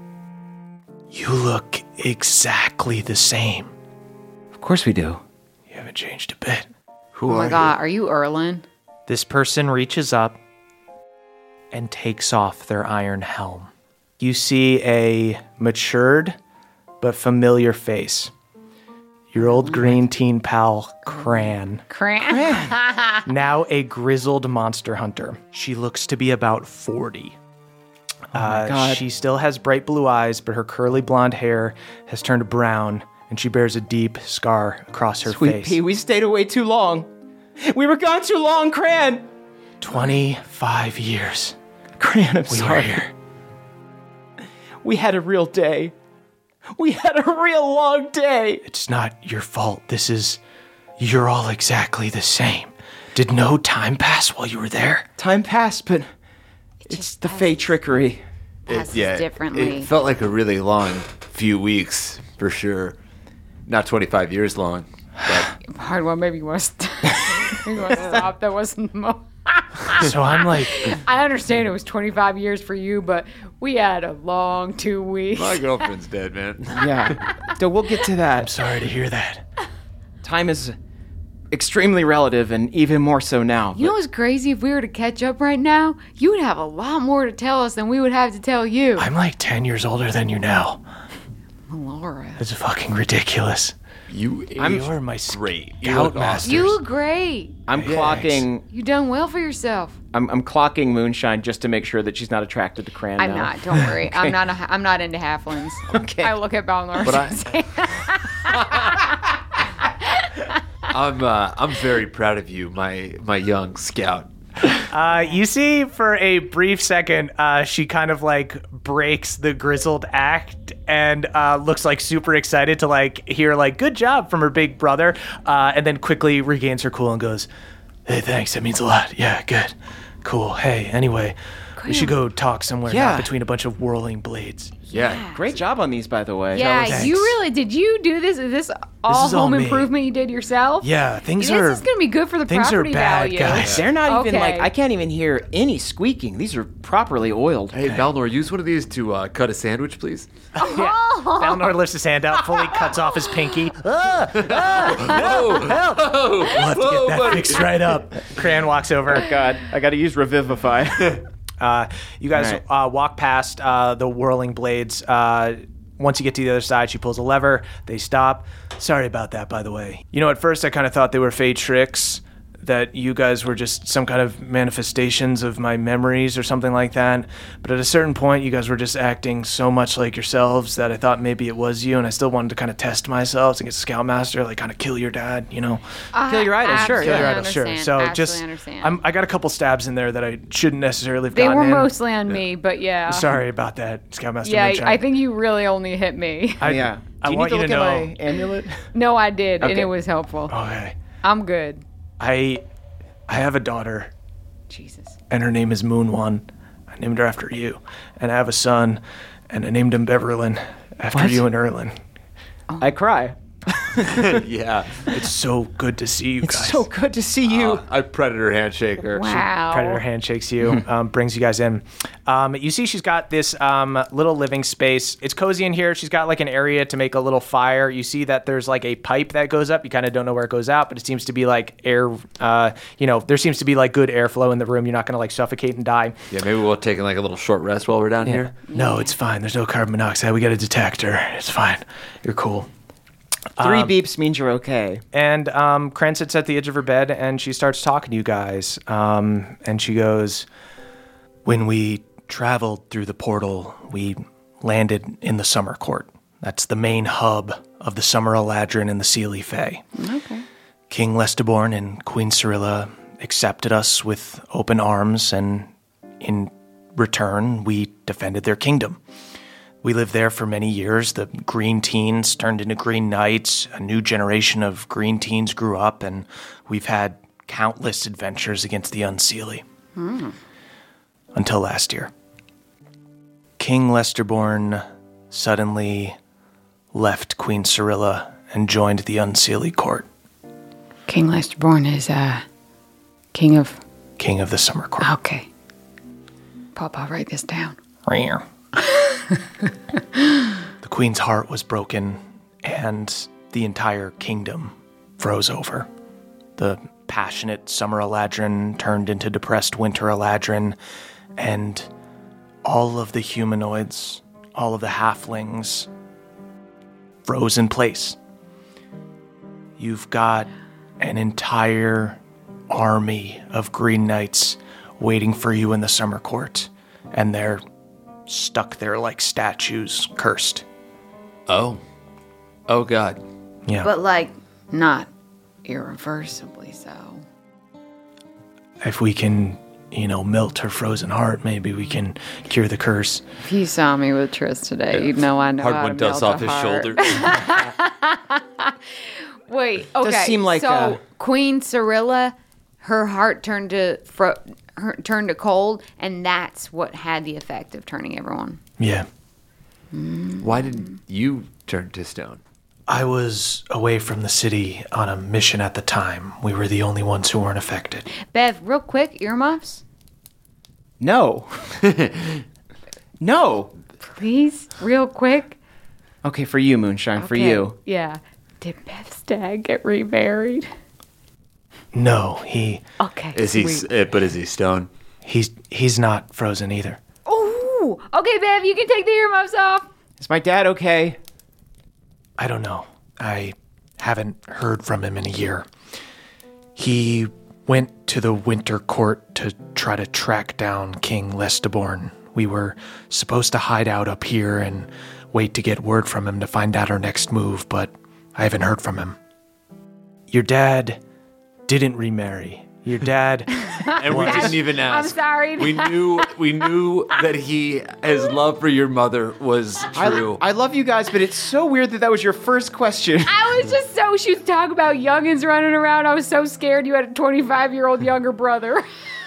you look exactly the same. Of course we do. You haven't changed a bit. Oh my God, are you Erlen? This person reaches up and takes off their iron helm. You see a matured but familiar face. Your old green teen pal, Cran. Cran? Now a grizzled monster hunter. She looks to be about forty. Oh my Uh, God. she still has bright blue eyes, but her curly blonde hair has turned brown, and she bears a deep scar across her Sweet face. pea, we stayed away too long. We were gone too long, Cran. twenty-five years. Cran, I'm We sorry. were here. We had a real day. We had a real long day. It's not your fault. This is... You're all exactly the same. Did no time pass while you were there? Time passed, but it's the Fey trickery. Passes yeah, differently. It felt like a really long few weeks, for sure. Not twenty-five years long. But Hard One, maybe you want to st- you want to stop. That wasn't the mo- So I'm like... I understand it was twenty-five years for you, but we had a long two weeks. my girlfriend's dead, man. Yeah. So we'll get to that. Sorry to hear that. Time is extremely relative, and even more so now. You know what's crazy? If we were to catch up right now, you would have a lot more to tell us than we would have to tell you. I'm like ten years older than you now. Laura. It's fucking ridiculous. You, I'm- You're my great. You scout look master. You look great. I'm clocking. You done well for yourself. I'm, I'm clocking Moonshine just to make sure that she's not attracted to Cran I'm now. not. Don't worry. I'm not. A, I'm not into halflings. Okay. I look at Balnor. But I'm uh, I'm very proud of you, my my young scout. Uh, you see, for a brief second, uh, she kind of like breaks the grizzled act and uh, looks like super excited to like hear like "good job" from her big brother, uh, and then quickly regains her cool and goes, "Hey, thanks. That means a lot. Yeah, good, cool. Hey, anyway, we should go talk somewhere Yeah. not between a bunch of whirling blades." Yeah. Great job on these, by the way. yeah, Thanks. you really did. You do this? Is this all is all home me. improvement you did yourself? Yeah, things This are is gonna be good for the things are property bad, value. guys. They're not even Okay. like, I can't even hear any squeaking. These are properly oiled. Hey, Balnor, use one of these to uh, cut a sandwich, please. Balnor lifts his hand out, fully cuts off his pinky. Ah, ah, Whoa! we'll have to Whoa, get that buddy. fixed right up. Cran walks over. God, I got to use Revivify. Uh, you guys All uh, walk past uh, the whirling blades. Uh, once you get to the other side, she pulls a lever. They stop. Sorry about that, by the way. You know, at first I kind of thought they were fey tricks, that you guys were just some kind of manifestations of my memories or something like that. But at a certain point, you guys were just acting so much like yourselves that I thought maybe it was you, and I still wanted to kind of test myself to get Scoutmaster, like kind of kill your dad, you know? Kill your idols, sure, Absolutely yeah. Kill your idol, sure. understand, So absolutely just, understand. I'm, I got a couple stabs in there that I shouldn't necessarily have They gotten were in. mostly on me, but yeah. Sorry about that, Scoutmaster Yeah, Moonshine. I think you really only hit me. I, yeah. I Do you want need to you look to know. at my amulet? No, I did, and Okay. it was helpful. Okay. I'm good. I I have a daughter, Jesus. and her name is Moon One. I named her after you. And I have a son, and I named him Beverlin after What? you and Erlen. I cry. Yeah. It's so good to see you It's guys. so good to see you. Uh, I predator handshaker. Wow. Predator handshakes you, um, brings you guys in. Um, you see she's got this um, little living space. It's cozy in here. She's got like an area to make a little fire. You see that there's like a pipe that goes up. You kind of don't know where it goes out, but it seems to be like air, uh, you know, there seems to be like good airflow in the room. You're not going to like suffocate and die. Yeah, maybe we'll take like a little short rest while we're down here. No, it's fine. There's no carbon monoxide. We got a detector. It's fine. You're cool. Three Um, beeps means you're okay. And um, Cran sits at the edge of her bed and she starts talking to you guys. Um, and she goes, when we traveled through the portal, we landed in the summer court. That's the main hub of the Summer Eladrin and the Seelie Fae. Okay. King Lestiborn and Queen Cyrilla accepted us with open arms, and in return, we defended their kingdom. We lived there for many years. The green teens turned into green knights. A new generation of green teens grew up, and we've had countless adventures against the Unseelie. Hmm. Until last year. King Lesterborn suddenly left Queen Cyrilla and joined the Unseelie court. King Lesterborn is, uh, king of... King of the Summer Court. Okay. Papa, write this down. Rare. The queen's heart was broken, and the entire kingdom froze over. The passionate Summer Eladrin turned into depressed Winter Eladrin, and all of the humanoids, all of the halflings, froze in place. You've got an entire army of Green Knights waiting for you in the Summer Court, and they're stuck there like statues, cursed. Oh. Oh, God. Yeah. But, like, not irreversibly so. If we can, you know, melt her frozen heart, maybe we can cure the curse. If you saw me with Tris today, you'd know I know Hard how one to dust melt off a his heart. shoulder. Wait, okay. Does seem like, so uh, Queen Cyrilla, her heart turned to fro- her, turned to cold, and that's what had the effect of turning everyone. Yeah. Why did you turn to stone? I was away from the city on a mission at the time. We were the only ones who weren't affected. Bev, real quick, earmuffs, No. No. please, real quick. Okay, for you, Moonshine, for Okay, you. Yeah. Did Bev's dad get remarried? No, he Okay. Is he? sweet. Uh, but is he stone? he's he's not frozen either. Ooh. Okay, Bev, you can take the earmuffs off. Is my dad okay? I don't know. I haven't heard from him in a year. He went to the Winter Court to try to track down King Lestiborn. We were supposed to hide out up here and wait to get word from him to find out our next move, but I haven't heard from him. Your dad didn't remarry. Your dad... And we didn't even I'm ask. sorry. We knew. We knew that he, his love for your mother was true. I, I love you guys, but it's so weird that that was your first question. I was just so, she was talking about youngins running around. I was so scared you had a twenty-five-year-old younger brother.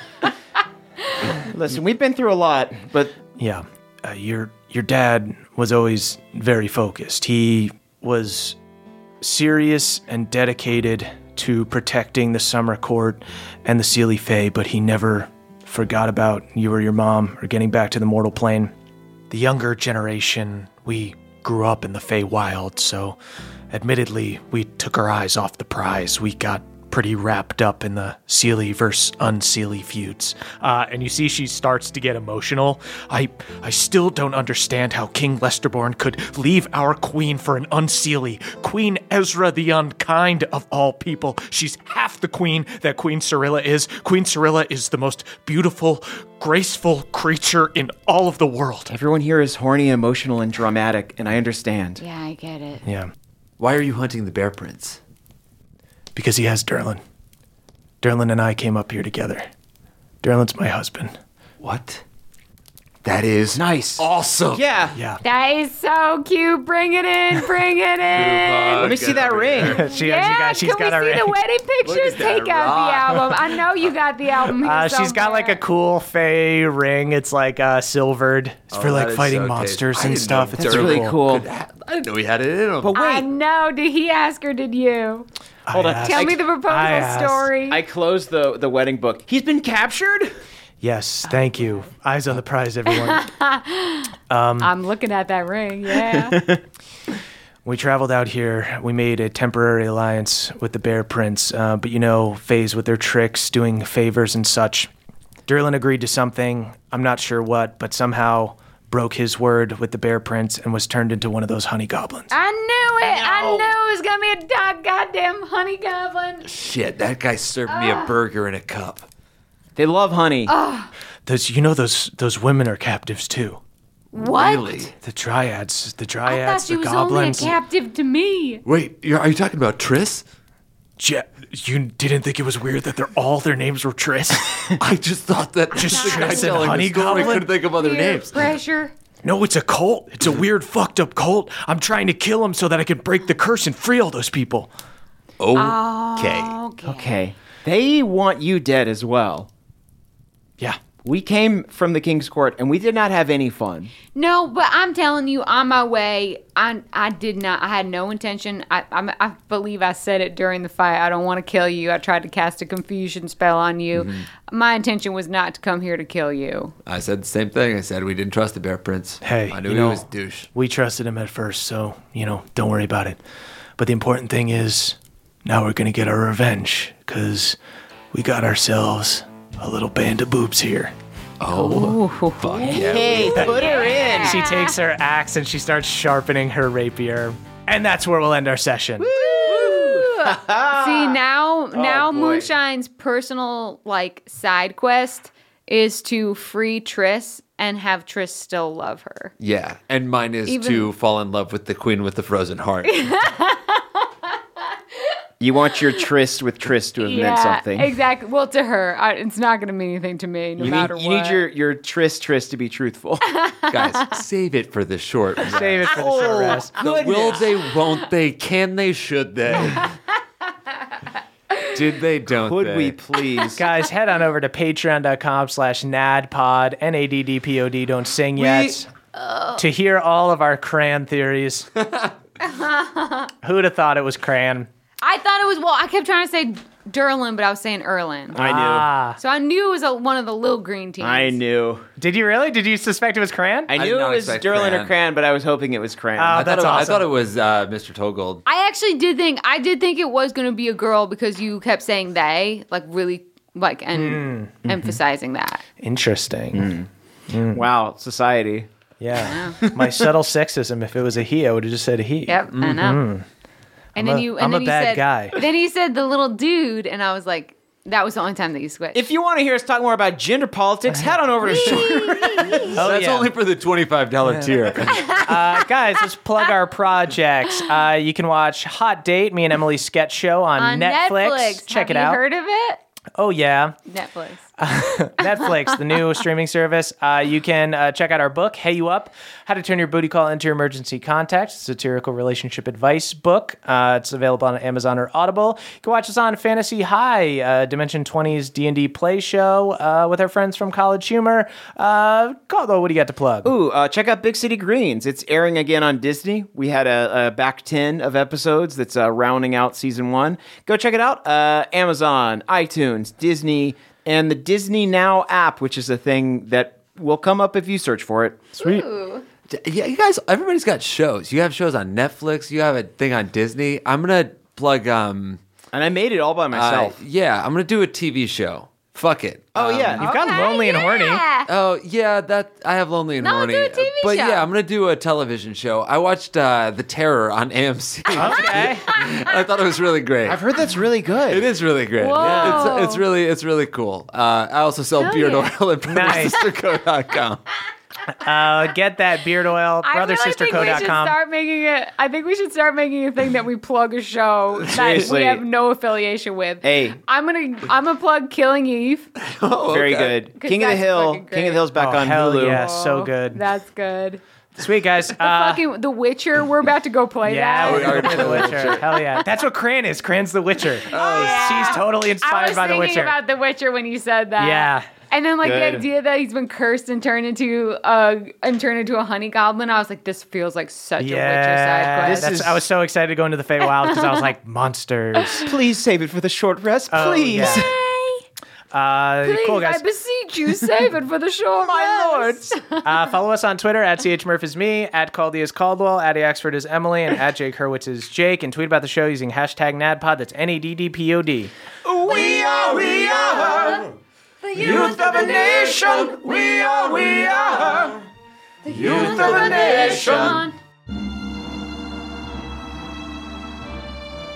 Listen, we've been through a lot, but Yeah, uh, your your dad was always very focused. He was serious and dedicated to protecting the Summer Court and the Seelie Fae, but he never forgot about you or your mom or getting back to the mortal plane. The younger generation, we grew up in the Fae Wild, so admittedly, we took our eyes off the prize. We got pretty wrapped up in the Seelie versus Unseelie feuds. Uh, and you see she starts to get emotional. I I still don't understand how King Lesterborn could leave our queen for an Unseelie. Queen Ezra the Unkind of all people. She's half the queen that Queen Cyrilla is. Queen Cyrilla is the most beautiful, graceful creature in all of the world. everyone here is horny, emotional, and dramatic, and I understand. Yeah, I get it. Yeah, Why are you hunting the Bear Prince? because he has Derlin. Derlin and I came up here together. Derlin's my husband. What? That is Nice. awesome. Yeah. Yeah. That is so cute. Bring it in. Bring it in. Let me see that ring. she, Yeah, she's got, she's can got we a see ring. the wedding pictures? at that Take out rock. the album. I know you got the album here Uh, she's got like a somewhere. cool Fey ring. It's like uh, silvered. It's Oh, for that like is fighting so monsters tasty. I and didn't stuff. know It's That's really really cool. cool. I didn't know he had it in him. But I wait, know. Did he ask or did you? hold I on. asked- Tell I- me the proposal I asked. story. I closed the, the wedding book. He's been captured? Yes, thank you. Eyes on the prize, everyone. I'm looking at that ring. Yeah. We traveled out here. We made a temporary alliance with the Bear Prince, uh, but you know, Fays with their tricks, doing favors and such. Derlin agreed to something. I'm not sure what, but somehow broke his word with the Bear Prince and was turned into one of those honey goblins. I knew it. I knew it was gonna be a dog goddamn honey goblin. Shit, that guy served me a burger in a cup. They love honey. Those, you know, those those women are captives too. What? Really? The Dryads, the I Dryads, thought she the was goblins. only a captive to me. Wait, you're, are you talking about Triss? Je- you didn't think it was weird that they're all their names were Triss? I just thought that Just the guy Triss and telling Honey the story Goblin? couldn't think of other Peer names. pressure. No, it's a cult. It's a weird, fucked up cult. I'm trying to kill them so that I can break the curse and free all those people. Okay. Okay. Okay. They want you dead as well. Yeah. We came from the King's Court and we did not have any fun. No, but I'm telling you, on my way, I I did not. I had no intention. I I, I believe I said it during the fight. I don't want to kill you. I tried to cast a confusion spell on you. Mm-hmm. My intention was not to come here to kill you. I said the same thing. I said we didn't trust the Bear Prince. Hey, I knew you he know, was a douche. We trusted him at first, so, you know, don't worry about it. But the important thing is, now we're going to get our revenge, because we got ourselves a little band of boobs here. Oh, fuck yeah. Hey, put her in. She takes her axe and she starts sharpening her rapier. And that's where we'll end our session. See, now now boy. Moonshine's personal like side quest is to free Triss and have Triss still love her. Yeah, and mine is Even- to fall in love with the queen with the frozen heart. You want your tryst with Tryst to have meant something. exactly. Well, to her, I, it's not going to mean anything to me, no You matter need, you what. need your, your Tryst Tryst to be truthful. Guys, save it for the short rest. Save it for the short rest. The will they, won't they, can they, should they? Did they, don't Could they? we please? Guys, head on over to patreon.com slash nadpod, N A D D P O D, don't sing yet, to hear all of our Cran theories. Who'd have thought it was Cran? I thought it was, well, I kept trying to say Durlin, but I was saying Erlin. I knew. Ah. So I knew it was a, one of the little green teams. I knew. Did you really? Did you suspect it was Cran? I did knew not it was expect Durlin Cran. or Cran, but I was hoping it was Cran. Oh, I thought, that's it, I awesome. thought it was uh, Mister Togold. I actually did think, I did think it was going to be a girl because you kept saying they, like really, like, and emphasizing that. Interesting. Wow, society. Yeah. My subtle sexism, if it was a he, I would have just said he. Yep, I know. And I'm then a- you, and I'm then a you bad said, guy. Then he said the little dude, and I was like, that was the only time that you switched. If you want to hear us talk more about gender politics, head on over to Short. Oh, That's yeah. only for the twenty-five dollars tier. Uh, guys, let's plug our projects. Uh, you can watch Hot Date, me and Emily's sketch show on, on Netflix. Netflix. Check Have it out. you heard of it? Oh, yeah. Netflix. Netflix, the new streaming service. Uh, you can uh, check out our book, Hey You Up, How to Turn Your Booty Call into Your Emergency Contact, satirical relationship advice book. Uh, it's available on Amazon or Audible. You can watch us on Fantasy High, uh, Dimension twenty's D and D play show uh, with our friends from College Humor. Uh, Caldo, what do you got to plug? Ooh, uh, check out Big City Greens. It's airing again on Disney. We had a, a back ten of episodes that's uh, rounding out season one. Go check it out. Uh, Amazon, iTunes, Disney, and the Disney Now app, which is a thing that will come up if you search for it. Sweet. Yeah, you guys, everybody's got shows. You have shows on Netflix. You have a thing on Disney. I'm going to plug, um, And I made it all by uh, myself. yeah, I'm going to do a T V show. Fuck it. oh, Um, yeah. You've got Lonely and Horny. Yeah. Oh yeah, that I have Lonely and No, Horny. do a T V but show. yeah, I'm gonna do a television show. I watched uh, The Terror on A M C. Okay. I thought it was really great. I've heard that's really good. It is really great. Whoa. It's it's really it's really cool. Uh, I also sell Hell beard yeah. oil at Nice. brother sister co dot com. Uh, get that beard oil, I brother really sister think co we dot should com. start making it. I think we should start making a thing that we plug a show that Seriously. we have no affiliation with. Hey. I'm gonna I'm gonna plug Killing Eve. Very good. 'Cause King of the that's Hill. fucking King of the great. Hill's back Oh, on hell Hulu. yeah, so good. That's good. Sweet, guys. Uh, Fucking The Witcher. We're about to go play yeah, that. we're going to play The Witcher. Hell yeah. That's what Cran is. Cran's The Witcher. Oh, She's totally I inspired was by The thinking Witcher. about The Witcher when you said that. Yeah. And then like Good. the idea that he's been cursed and turned into a and turned into a honey goblin. I was like, this feels like such a Witcher side Yeah, quest. that's, I was so excited to go into the Feywild because I was like, monsters. Please save it for the short rest, Oh, please. yeah. Uh, Please, cool, guys. I beseech you, save it for the short My rest. Uh, follow us on Twitter at C H Murph is me, at Caldy is Caldwell, at Axford is Emily, and at Jake Hurwitz is Jake. And tweet about the show using hashtag NADPOD. That's N A D D P O D. We are, we are. Youth of a nation. We are, we are. Youth of a nation.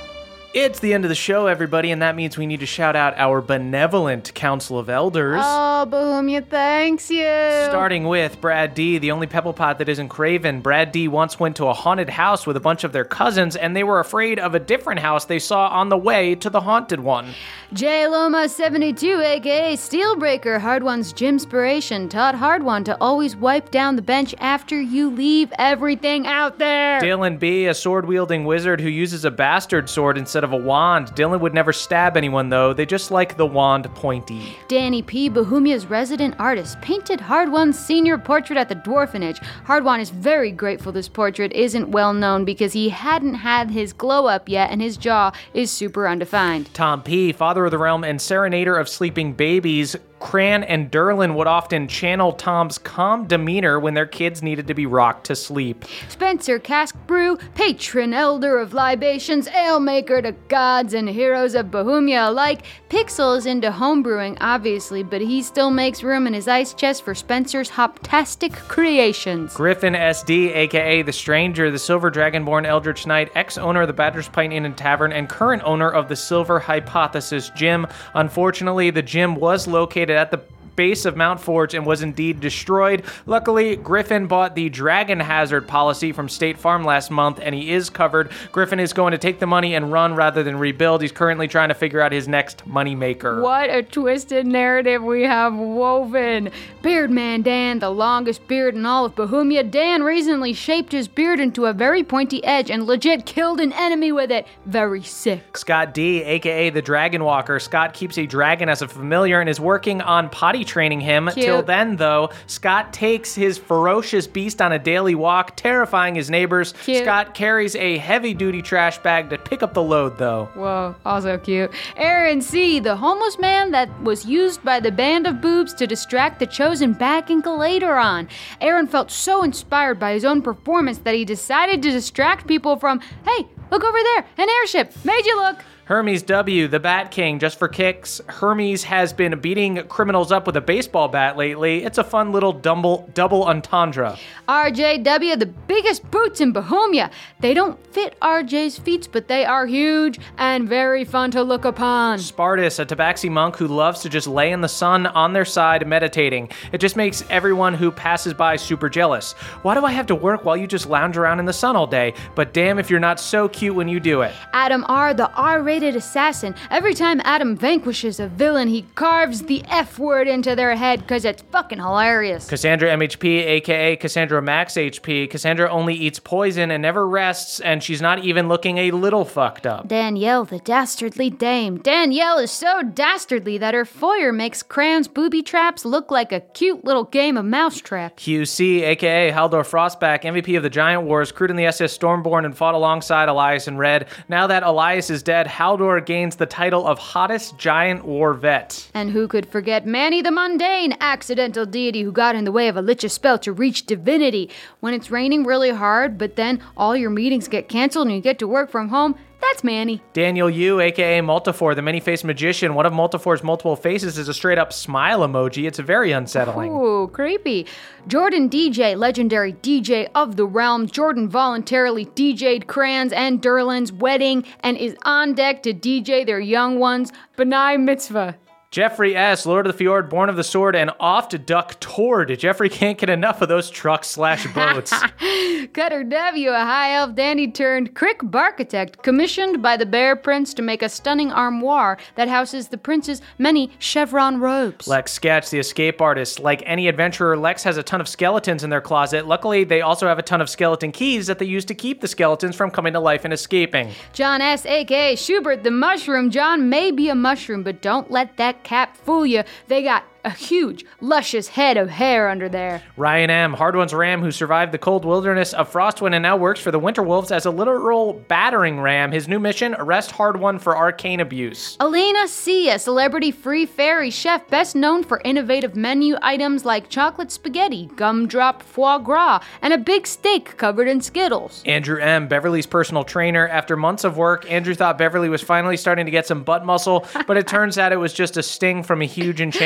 It's the end of the show, everybody, and that means we need to shout out our benevolent Council of Elders. Oh, Bohemia, thanks you. Starting with Brad D., the only Pebblepot that isn't Craven. Brad D. once went to a haunted house with a bunch of their cousins, and they were afraid of a different house they saw on the way to the haunted one. J Loma seventy-two, aka Steelbreaker, Hard One's Gymspiration, taught Hard One to always wipe down the bench after you leave everything out there. Dylan B., a sword-wielding wizard who uses a bastard sword instead of a wand. Dylan would never stab anyone, though. They just like the wand pointy. Danny P., Bohemia's resident artist, painted Hard One's senior portrait at the Dwarfenage. Hard One is very grateful this portrait isn't well known because he hadn't had his glow up yet and his jaw is super undefined. Tom P., Father of the Realm and Serenader of Sleeping Babies, Cran and Derlin would often channel Tom's calm demeanor when their kids needed to be rocked to sleep. Spencer Cask Brew, patron elder of libations, ale maker to gods and heroes of Bohemia alike. Pixel is into homebrewing, obviously, but he still makes room in his ice chest for Spencer's hoptastic creations. Griffin S D, aka The Stranger, the Silver Dragonborn Eldritch Knight, ex-owner of the Badger's Pint Inn and Tavern, and current owner of the Silver Hypothesis Gym. Unfortunately, the gym was located at the base of Mount Forge and was indeed destroyed. Luckily, Griffin bought the Dragon Hazard policy from State Farm last month, and he is covered. Griffin is going to take the money and run rather than rebuild. He's currently trying to figure out his next moneymaker. What a twisted narrative we have woven. Beardman Dan, the longest beard in all of Bohemia. Dan recently shaped his beard into a very pointy edge and legit killed an enemy with it. Very sick. Scott D, aka the Dragon Walker. Scott keeps a dragon as a familiar and is working on potty training him. Cute. Till then, though, Scott takes his ferocious beast on a daily walk, terrifying his neighbors. Cute. Scott carries a heavy-duty trash bag to pick up the load, though. Whoa, also cute. Aaron C., the homeless man that was used by the band of boobs to distract the chosen back in Galateron. Aaron felt so inspired by his own performance that he decided to distract people from, hey, look over there, an airship, made you look. Hermes W., the Bat King, just for kicks. Hermes has been beating criminals up with a baseball bat lately. It's a fun little double, double entendre. R J W., the biggest boots in Bohemia. They don't fit R J's feet, but they are huge and very fun to look upon. Spartus, a Tabaxi monk who loves to just lay in the sun on their side meditating. It just makes everyone who passes by super jealous. Why do I have to work while you just lounge around in the sun all day? But damn if you're not so cute when you do it. Adam R., the R-rated assassin. Every time Adam vanquishes a villain, he carves the F word into their head because it's fucking hilarious. Cassandra M H P, aka Cassandra Max H P. Cassandra only eats poison and never rests, and she's not even looking a little fucked up. Danielle, the dastardly dame. Danielle is so dastardly that her foyer makes Cran's booby traps look like a cute little game of mousetrap. Q C, aka Haldor Frostback, M V P of the Giant Wars, crewed in the S S Stormborn and fought alongside Elias and Red. Now that Elias is dead, Haldor gains the title of hottest giant war vet. And who could forget Manny the Mundane, accidental deity who got in the way of a lich's spell to reach divinity. When it's raining really hard, but then all your meetings get canceled and you get to work from home, that's Manny. Daniel Yu, aka Multifor, the many-faced magician. One of Multifor's multiple faces is a straight-up smile emoji. It's very unsettling. Ooh, creepy. Jordan D J, legendary D J of the realm. Jordan voluntarily D J'd Cran's and Derlin's wedding and is on deck to D J their young ones. B'nai Mitzvah. Jeffrey S., Lord of the Fjord, Born of the Sword, and Off to Duck Tord. Jeffrey can't get enough of those trucks slash boats. Cutter W., a high elf dandy turned Crick Barchitect, commissioned by the Bear Prince to make a stunning armoire that houses the prince's many chevron robes. Lex Sketch, the escape artist. Like any adventurer, Lex has a ton of skeletons in their closet. Luckily, they also have a ton of skeleton keys that they use to keep the skeletons from coming to life and escaping. John S., a k a. Schubert the Mushroom. John may be a mushroom, but don't let that cap fool you. They got a huge, luscious head of hair under there. Ryan M., Hard One's ram who survived the cold wilderness of Frostwind and now works for the Winter Wolves as a literal battering ram. His new mission, arrest Hard One for arcane abuse. Alina C., a celebrity-free fairy chef best known for innovative menu items like chocolate spaghetti, gumdrop foie gras, and a big steak covered in Skittles. Andrew M., Beverly's personal trainer. After months of work, Andrew thought Beverly was finally starting to get some butt muscle, but it turns out it was just a sting from a huge enchanted bee.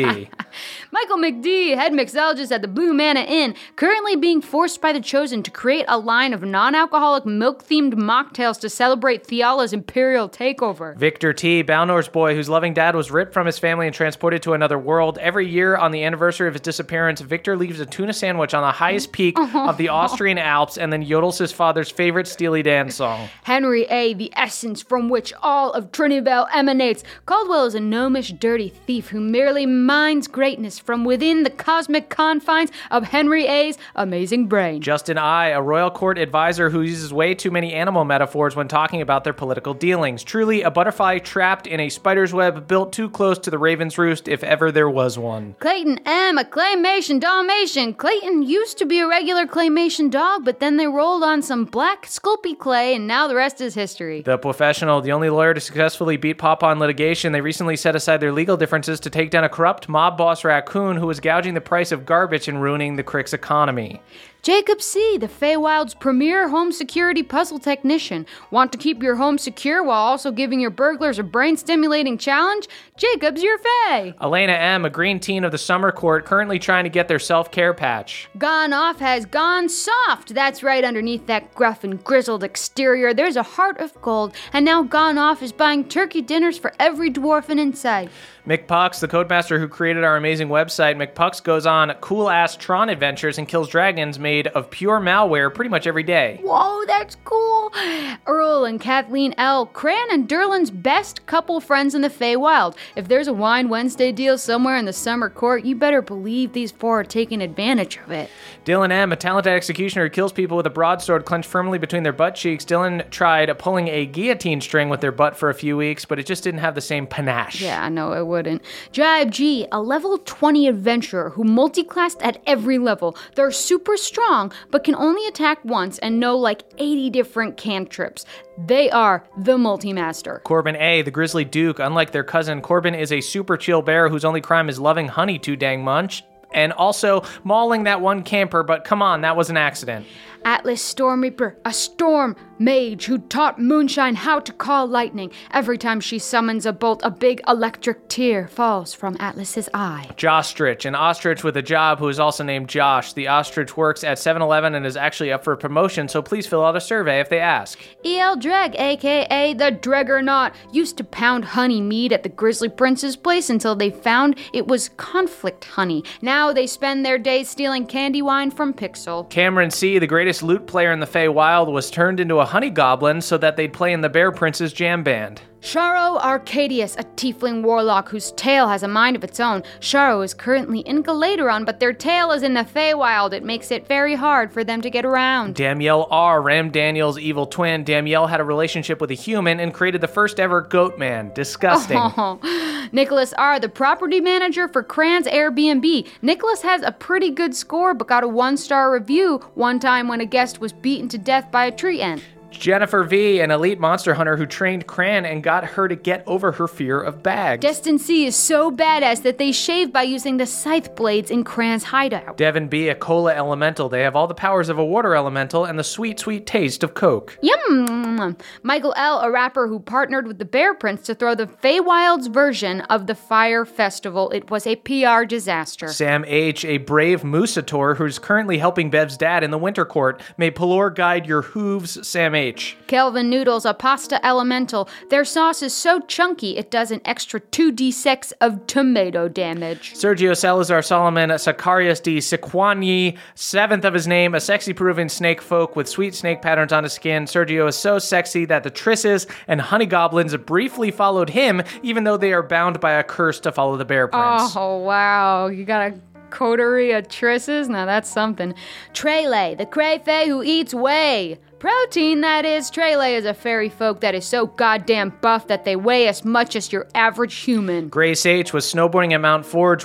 McD. Michael McD, head mixologist at the Blue Manna Inn, currently being forced by the Chosen to create a line of non-alcoholic milk-themed mocktails to celebrate Theala's imperial takeover. Victor T, Balnor's boy, whose loving dad was ripped from his family and transported to another world. Every year on the anniversary of his disappearance, Victor leaves a tuna sandwich on the highest peak of the Austrian Alps and then yodels his father's favorite Steely Dan song. Henry A, the essence from which all of Trinibel emanates. Caldwell is a gnomish, dirty thief who merely mines greatness from within the cosmic confines of Henry A's amazing brain. Justin I, a royal court advisor who uses way too many animal metaphors when talking about their political dealings. Truly a butterfly trapped in a spider's web built too close to the raven's roost if ever there was one. Clayton M, a claymation Dalmatian. Clayton used to be a regular claymation dog, but then they rolled on some black Sculpey clay, and now the rest is history. The Professional, the only lawyer to successfully beat Papa in litigation. They recently set aside their legal differences to take down a corrupt mob boss raccoon who was gouging the price of garbage and ruining the Crick's economy. Jacob C., the Feywild's premier home security puzzle technician. Want to keep your home secure while also giving your burglars a brain-stimulating challenge? Jacob's your Fey. Elena M., a green teen of the summer court, currently trying to get their self-care patch. Gone Off has gone soft. That's right, underneath that gruff and grizzled exterior, there's a heart of gold, and now Gone Off is buying turkey dinners for every dwarfin in sight. McPucks, the codemaster who created our amazing website, McPucks goes on cool-ass Tron adventures and kills dragons made of pure malware pretty much every day. Whoa, that's cool. Earl and Kathleen L., Cran and Derlin's best couple friends in the Feywild. If there's a Wine Wednesday deal somewhere in the summer court, you better believe these four are taking advantage of it. Dylan M., a talented executioner who kills people with a broadsword clenched firmly between their butt cheeks. Dylan tried pulling a guillotine string with their butt for a few weeks, but it just didn't have the same panache. Yeah, no, it wouldn't. Jibe G., a level twenty adventurer who multiclassed at every level. They're super strong, but can only attack once and know like eighty different cantrips. They are the multi-master. Corbin A., the Grizzly Duke. Unlike their cousin, Corbin is a super chill bear whose only crime is loving honey too dang much, and also mauling that one camper, but come on, that was an accident. Atlas Storm Reaper, a storm mage who taught Moonshine how to call lightning. Every time she summons a bolt, a big electric tear falls from Atlas's eye. Jostrich, an ostrich with a job who is also named Josh. The ostrich works at seven eleven and is actually up for a promotion, so please fill out a survey if they ask. E L Dreg, aka the Dreggernaut, used to pound honey mead at the Grizzly Prince's place until they found it was conflict honey. Now they spend their days stealing candy wine from Pixel. Cameron C., the greatest lute player in the Feywild, was turned into a honey goblin so that they'd play in the Bear Prince's jam band. Sharo Arcadius, a tiefling warlock whose tail has a mind of its own. Sharo is currently in Galateron, but their tail is in the Feywild. It makes it very hard for them to get around. Damiel R., Ram Daniel's evil twin. Damiel had a relationship with a human and created the first ever goat man. Disgusting. Oh. Nicholas R., the property manager for Cran's Airbnb. Nicholas has a pretty good score, but got a one-star review one time when a guest was beaten to death by a tree ant. Jennifer V., an elite monster hunter who trained Cran and got her to get over her fear of bags. Destin C. is so badass that they shave by using the scythe blades in Cran's hideout. Devin B., a cola elemental. They have all the powers of a water elemental and the sweet, sweet taste of Coke. Yum! Michael L., a rapper who partnered with the Bear Prince to throw the Feywild's version of the Fire Festival. It was a P R disaster. Sam H., a brave Moosator who's currently helping Bev's dad in the Winter Court. May Pelor guide your hooves, Sam H. Kelvin Noodles, a pasta elemental. Their sauce is so chunky it does an extra two d six of tomato damage. Sergio Salazar Solomon, Sicarius de Sequani, seventh of his name, a sexy Peruvian snake folk with sweet snake patterns on his skin. Sergio is so sexy that the Trisses and honey goblins briefly followed him, even though they are bound by a curse to follow the Bear Prince. Oh, wow. You got a coterie of Trisses? Now that's something. Trele, the cray fae who eats whey. Protein, that is. Trele is a fairy folk that is so goddamn buff that they weigh as much as your average human. Grace H. was snowboarding at Mount Forge when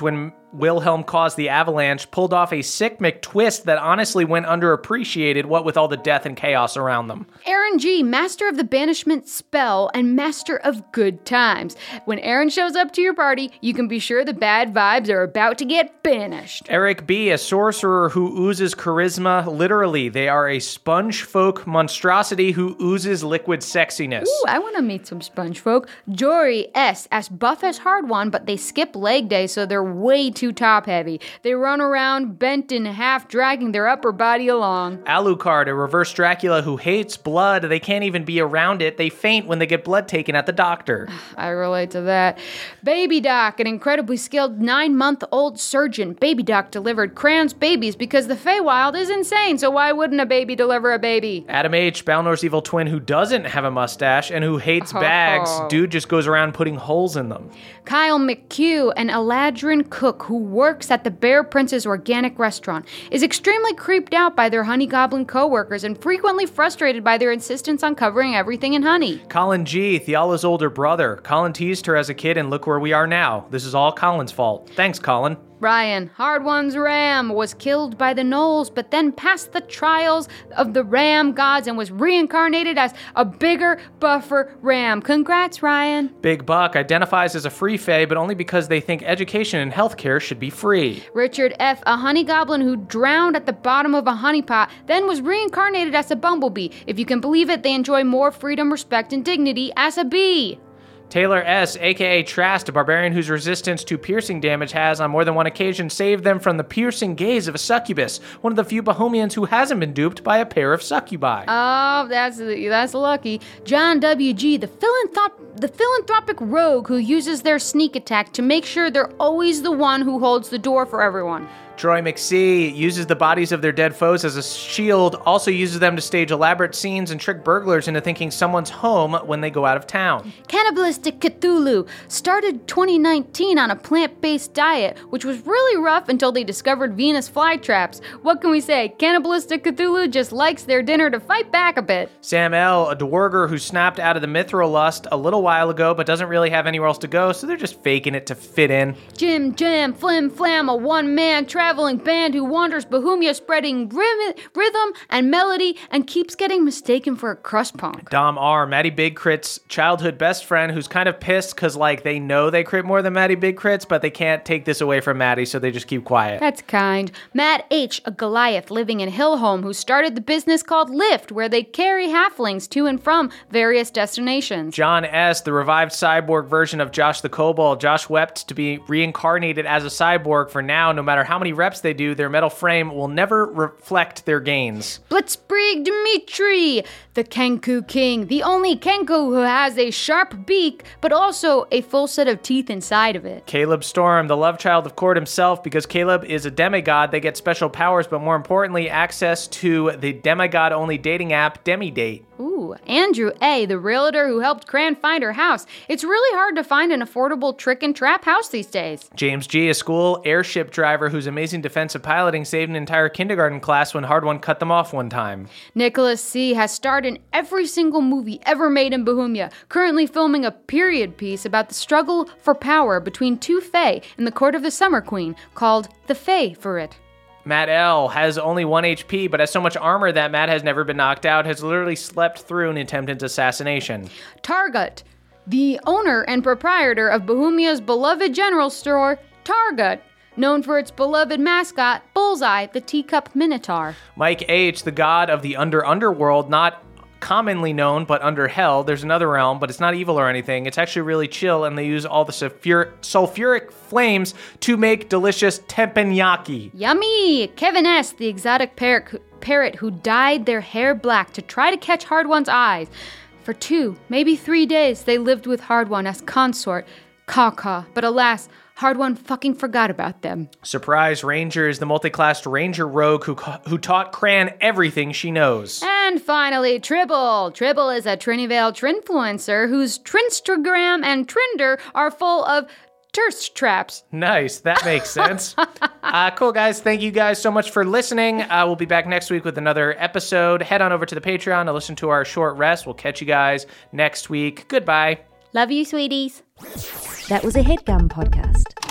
Wilhelm caused the avalanche, pulled off a sick McTwist that honestly went underappreciated, what with all the death and chaos around them. Aaron G., master of the banishment spell and master of good times. When Aaron shows up to your party, you can be sure the bad vibes are about to get banished. Eric B., a sorcerer who oozes charisma. Literally, they are a sponge folk monstrosity who oozes liquid sexiness. Ooh, I want to meet some sponge folk. Jory S., as buff as Hard One, but they skip leg day, so they're way too top heavy. They run around bent in half, dragging their upper body along. Alucard, a reverse Dracula who hates blood. They can't even be around it. They faint when they get blood taken at the doctor. I relate to that. Baby Doc, an incredibly skilled nine-month-old surgeon. Baby Doc delivered Cran's babies because the Feywild is insane, so why wouldn't a baby deliver a baby? Adam H., Balnor's evil twin who doesn't have a mustache and who hates bags. Dude just goes around putting holes in them. Kyle McHugh, an Eladrin cook who works at the Bear Prince's organic restaurant, is extremely creeped out by their honey goblin co-workers and frequently frustrated by their insistence on covering everything in honey. Colin G., Theala's older brother. Colin teased her as a kid and look where we are now. This is all Colin's fault. Thanks, Colin. Ryan, Hard One's ram, was killed by the Gnolls, but then passed the trials of the ram gods and was reincarnated as a bigger, buffer ram. Congrats, Ryan. Big Buck identifies as a free fae, but only because they think education and healthcare should be free. Richard F., a honey goblin who drowned at the bottom of a honey pot, then was reincarnated as a bumblebee. If you can believe it, they enjoy more freedom, respect, and dignity as a bee. Taylor S., a k a. Trast, a barbarian whose resistance to piercing damage has, on more than one occasion, saved them from the piercing gaze of a succubus, one of the few Bohemians who hasn't been duped by a pair of succubi. Oh, that's that's lucky. John W G., the philanthrop- the philanthropic rogue who uses their sneak attack to make sure they're always the one who holds the door for everyone. Troy McSee uses the bodies of their dead foes as a shield, also uses them to stage elaborate scenes and trick burglars into thinking someone's home when they go out of town. Cannibalistic Cthulhu started twenty nineteen on a plant-based diet, which was really rough until they discovered Venus flytraps. What can we say? Cannibalistic Cthulhu just likes their dinner to fight back a bit. Sam L., a dwarger who snapped out of the Mithril Lust a little while ago but doesn't really have anywhere else to go, so they're just faking it to fit in. Jim Jam Flim Flam, a one-man traveling band who wanders Bohemia spreading rhythm, rhythm and melody and keeps getting mistaken for a crust punk. Dom R., Maddie Big Crit's childhood best friend who's kind of pissed because, like, they know they crit more than Maddie Big Crits, but they can't take this away from Maddie, so they just keep quiet. That's kind. Matt H., a Goliath living in Hillholm who started the business called Lyft, where they carry halflings to and from various destinations. John S., the revived cyborg version of Josh the Kobold. Josh wept to be reincarnated as a cyborg. For now, no matter how many reps they do, their metal frame will never reflect their gains. Blitzkrieg Dimitri, the Kenku King, the only Kenku who has a sharp beak, but also a full set of teeth inside of it. Caleb Storm, the love child of Kord himself. Because Caleb is a demigod, they get special powers, but more importantly, access to the demigod-only dating app, Demidate. Ooh, Andrew A., the realtor who helped Cran find her house. It's really hard to find an affordable trick and trap house these days. James G., a school airship driver whose amazing defensive piloting saved an entire kindergarten class when Hard One cut them off one time. Nicholas C. has starred in every single movie ever made in Bohemia, currently filming a period piece about the struggle for power between two fae in the court of the Summer Queen, called The Fae for It. Matt L. has only one H P, but has so much armor that Matt has never been knocked out, has literally slept through an attempted assassination. Targut, the owner and proprietor of Bohemia's beloved general store, Targut, known for its beloved mascot, Bullseye, the teacup minotaur. Mike H., the god of the under underworld, not commonly known, but under hell. There's another realm, but it's not evil or anything. It's actually really chill, and they use all the sulfur- sulfuric flames to make delicious teppanyaki. Yummy! Kevin S., the exotic parrot, parrot who dyed their hair black to try to catch Hard One's eyes. For two, maybe three days, they lived with Hard One as consort, Kaka, but alas, Hard One fucking forgot about them. Surprise Ranger is the multi-classed ranger rogue who who taught Cran everything she knows. And finally, Tribble. Tribble is a Trinivale Trinfluencer whose Trinstagram and Trinder are full of thirst traps. Nice, that makes sense. uh, cool, guys. Thank you guys so much for listening. Uh, we'll be back next week with another episode. Head on over to the Patreon to listen to our short rest. We'll catch you guys next week. Goodbye. Love you, sweeties. That was a HeadGum podcast.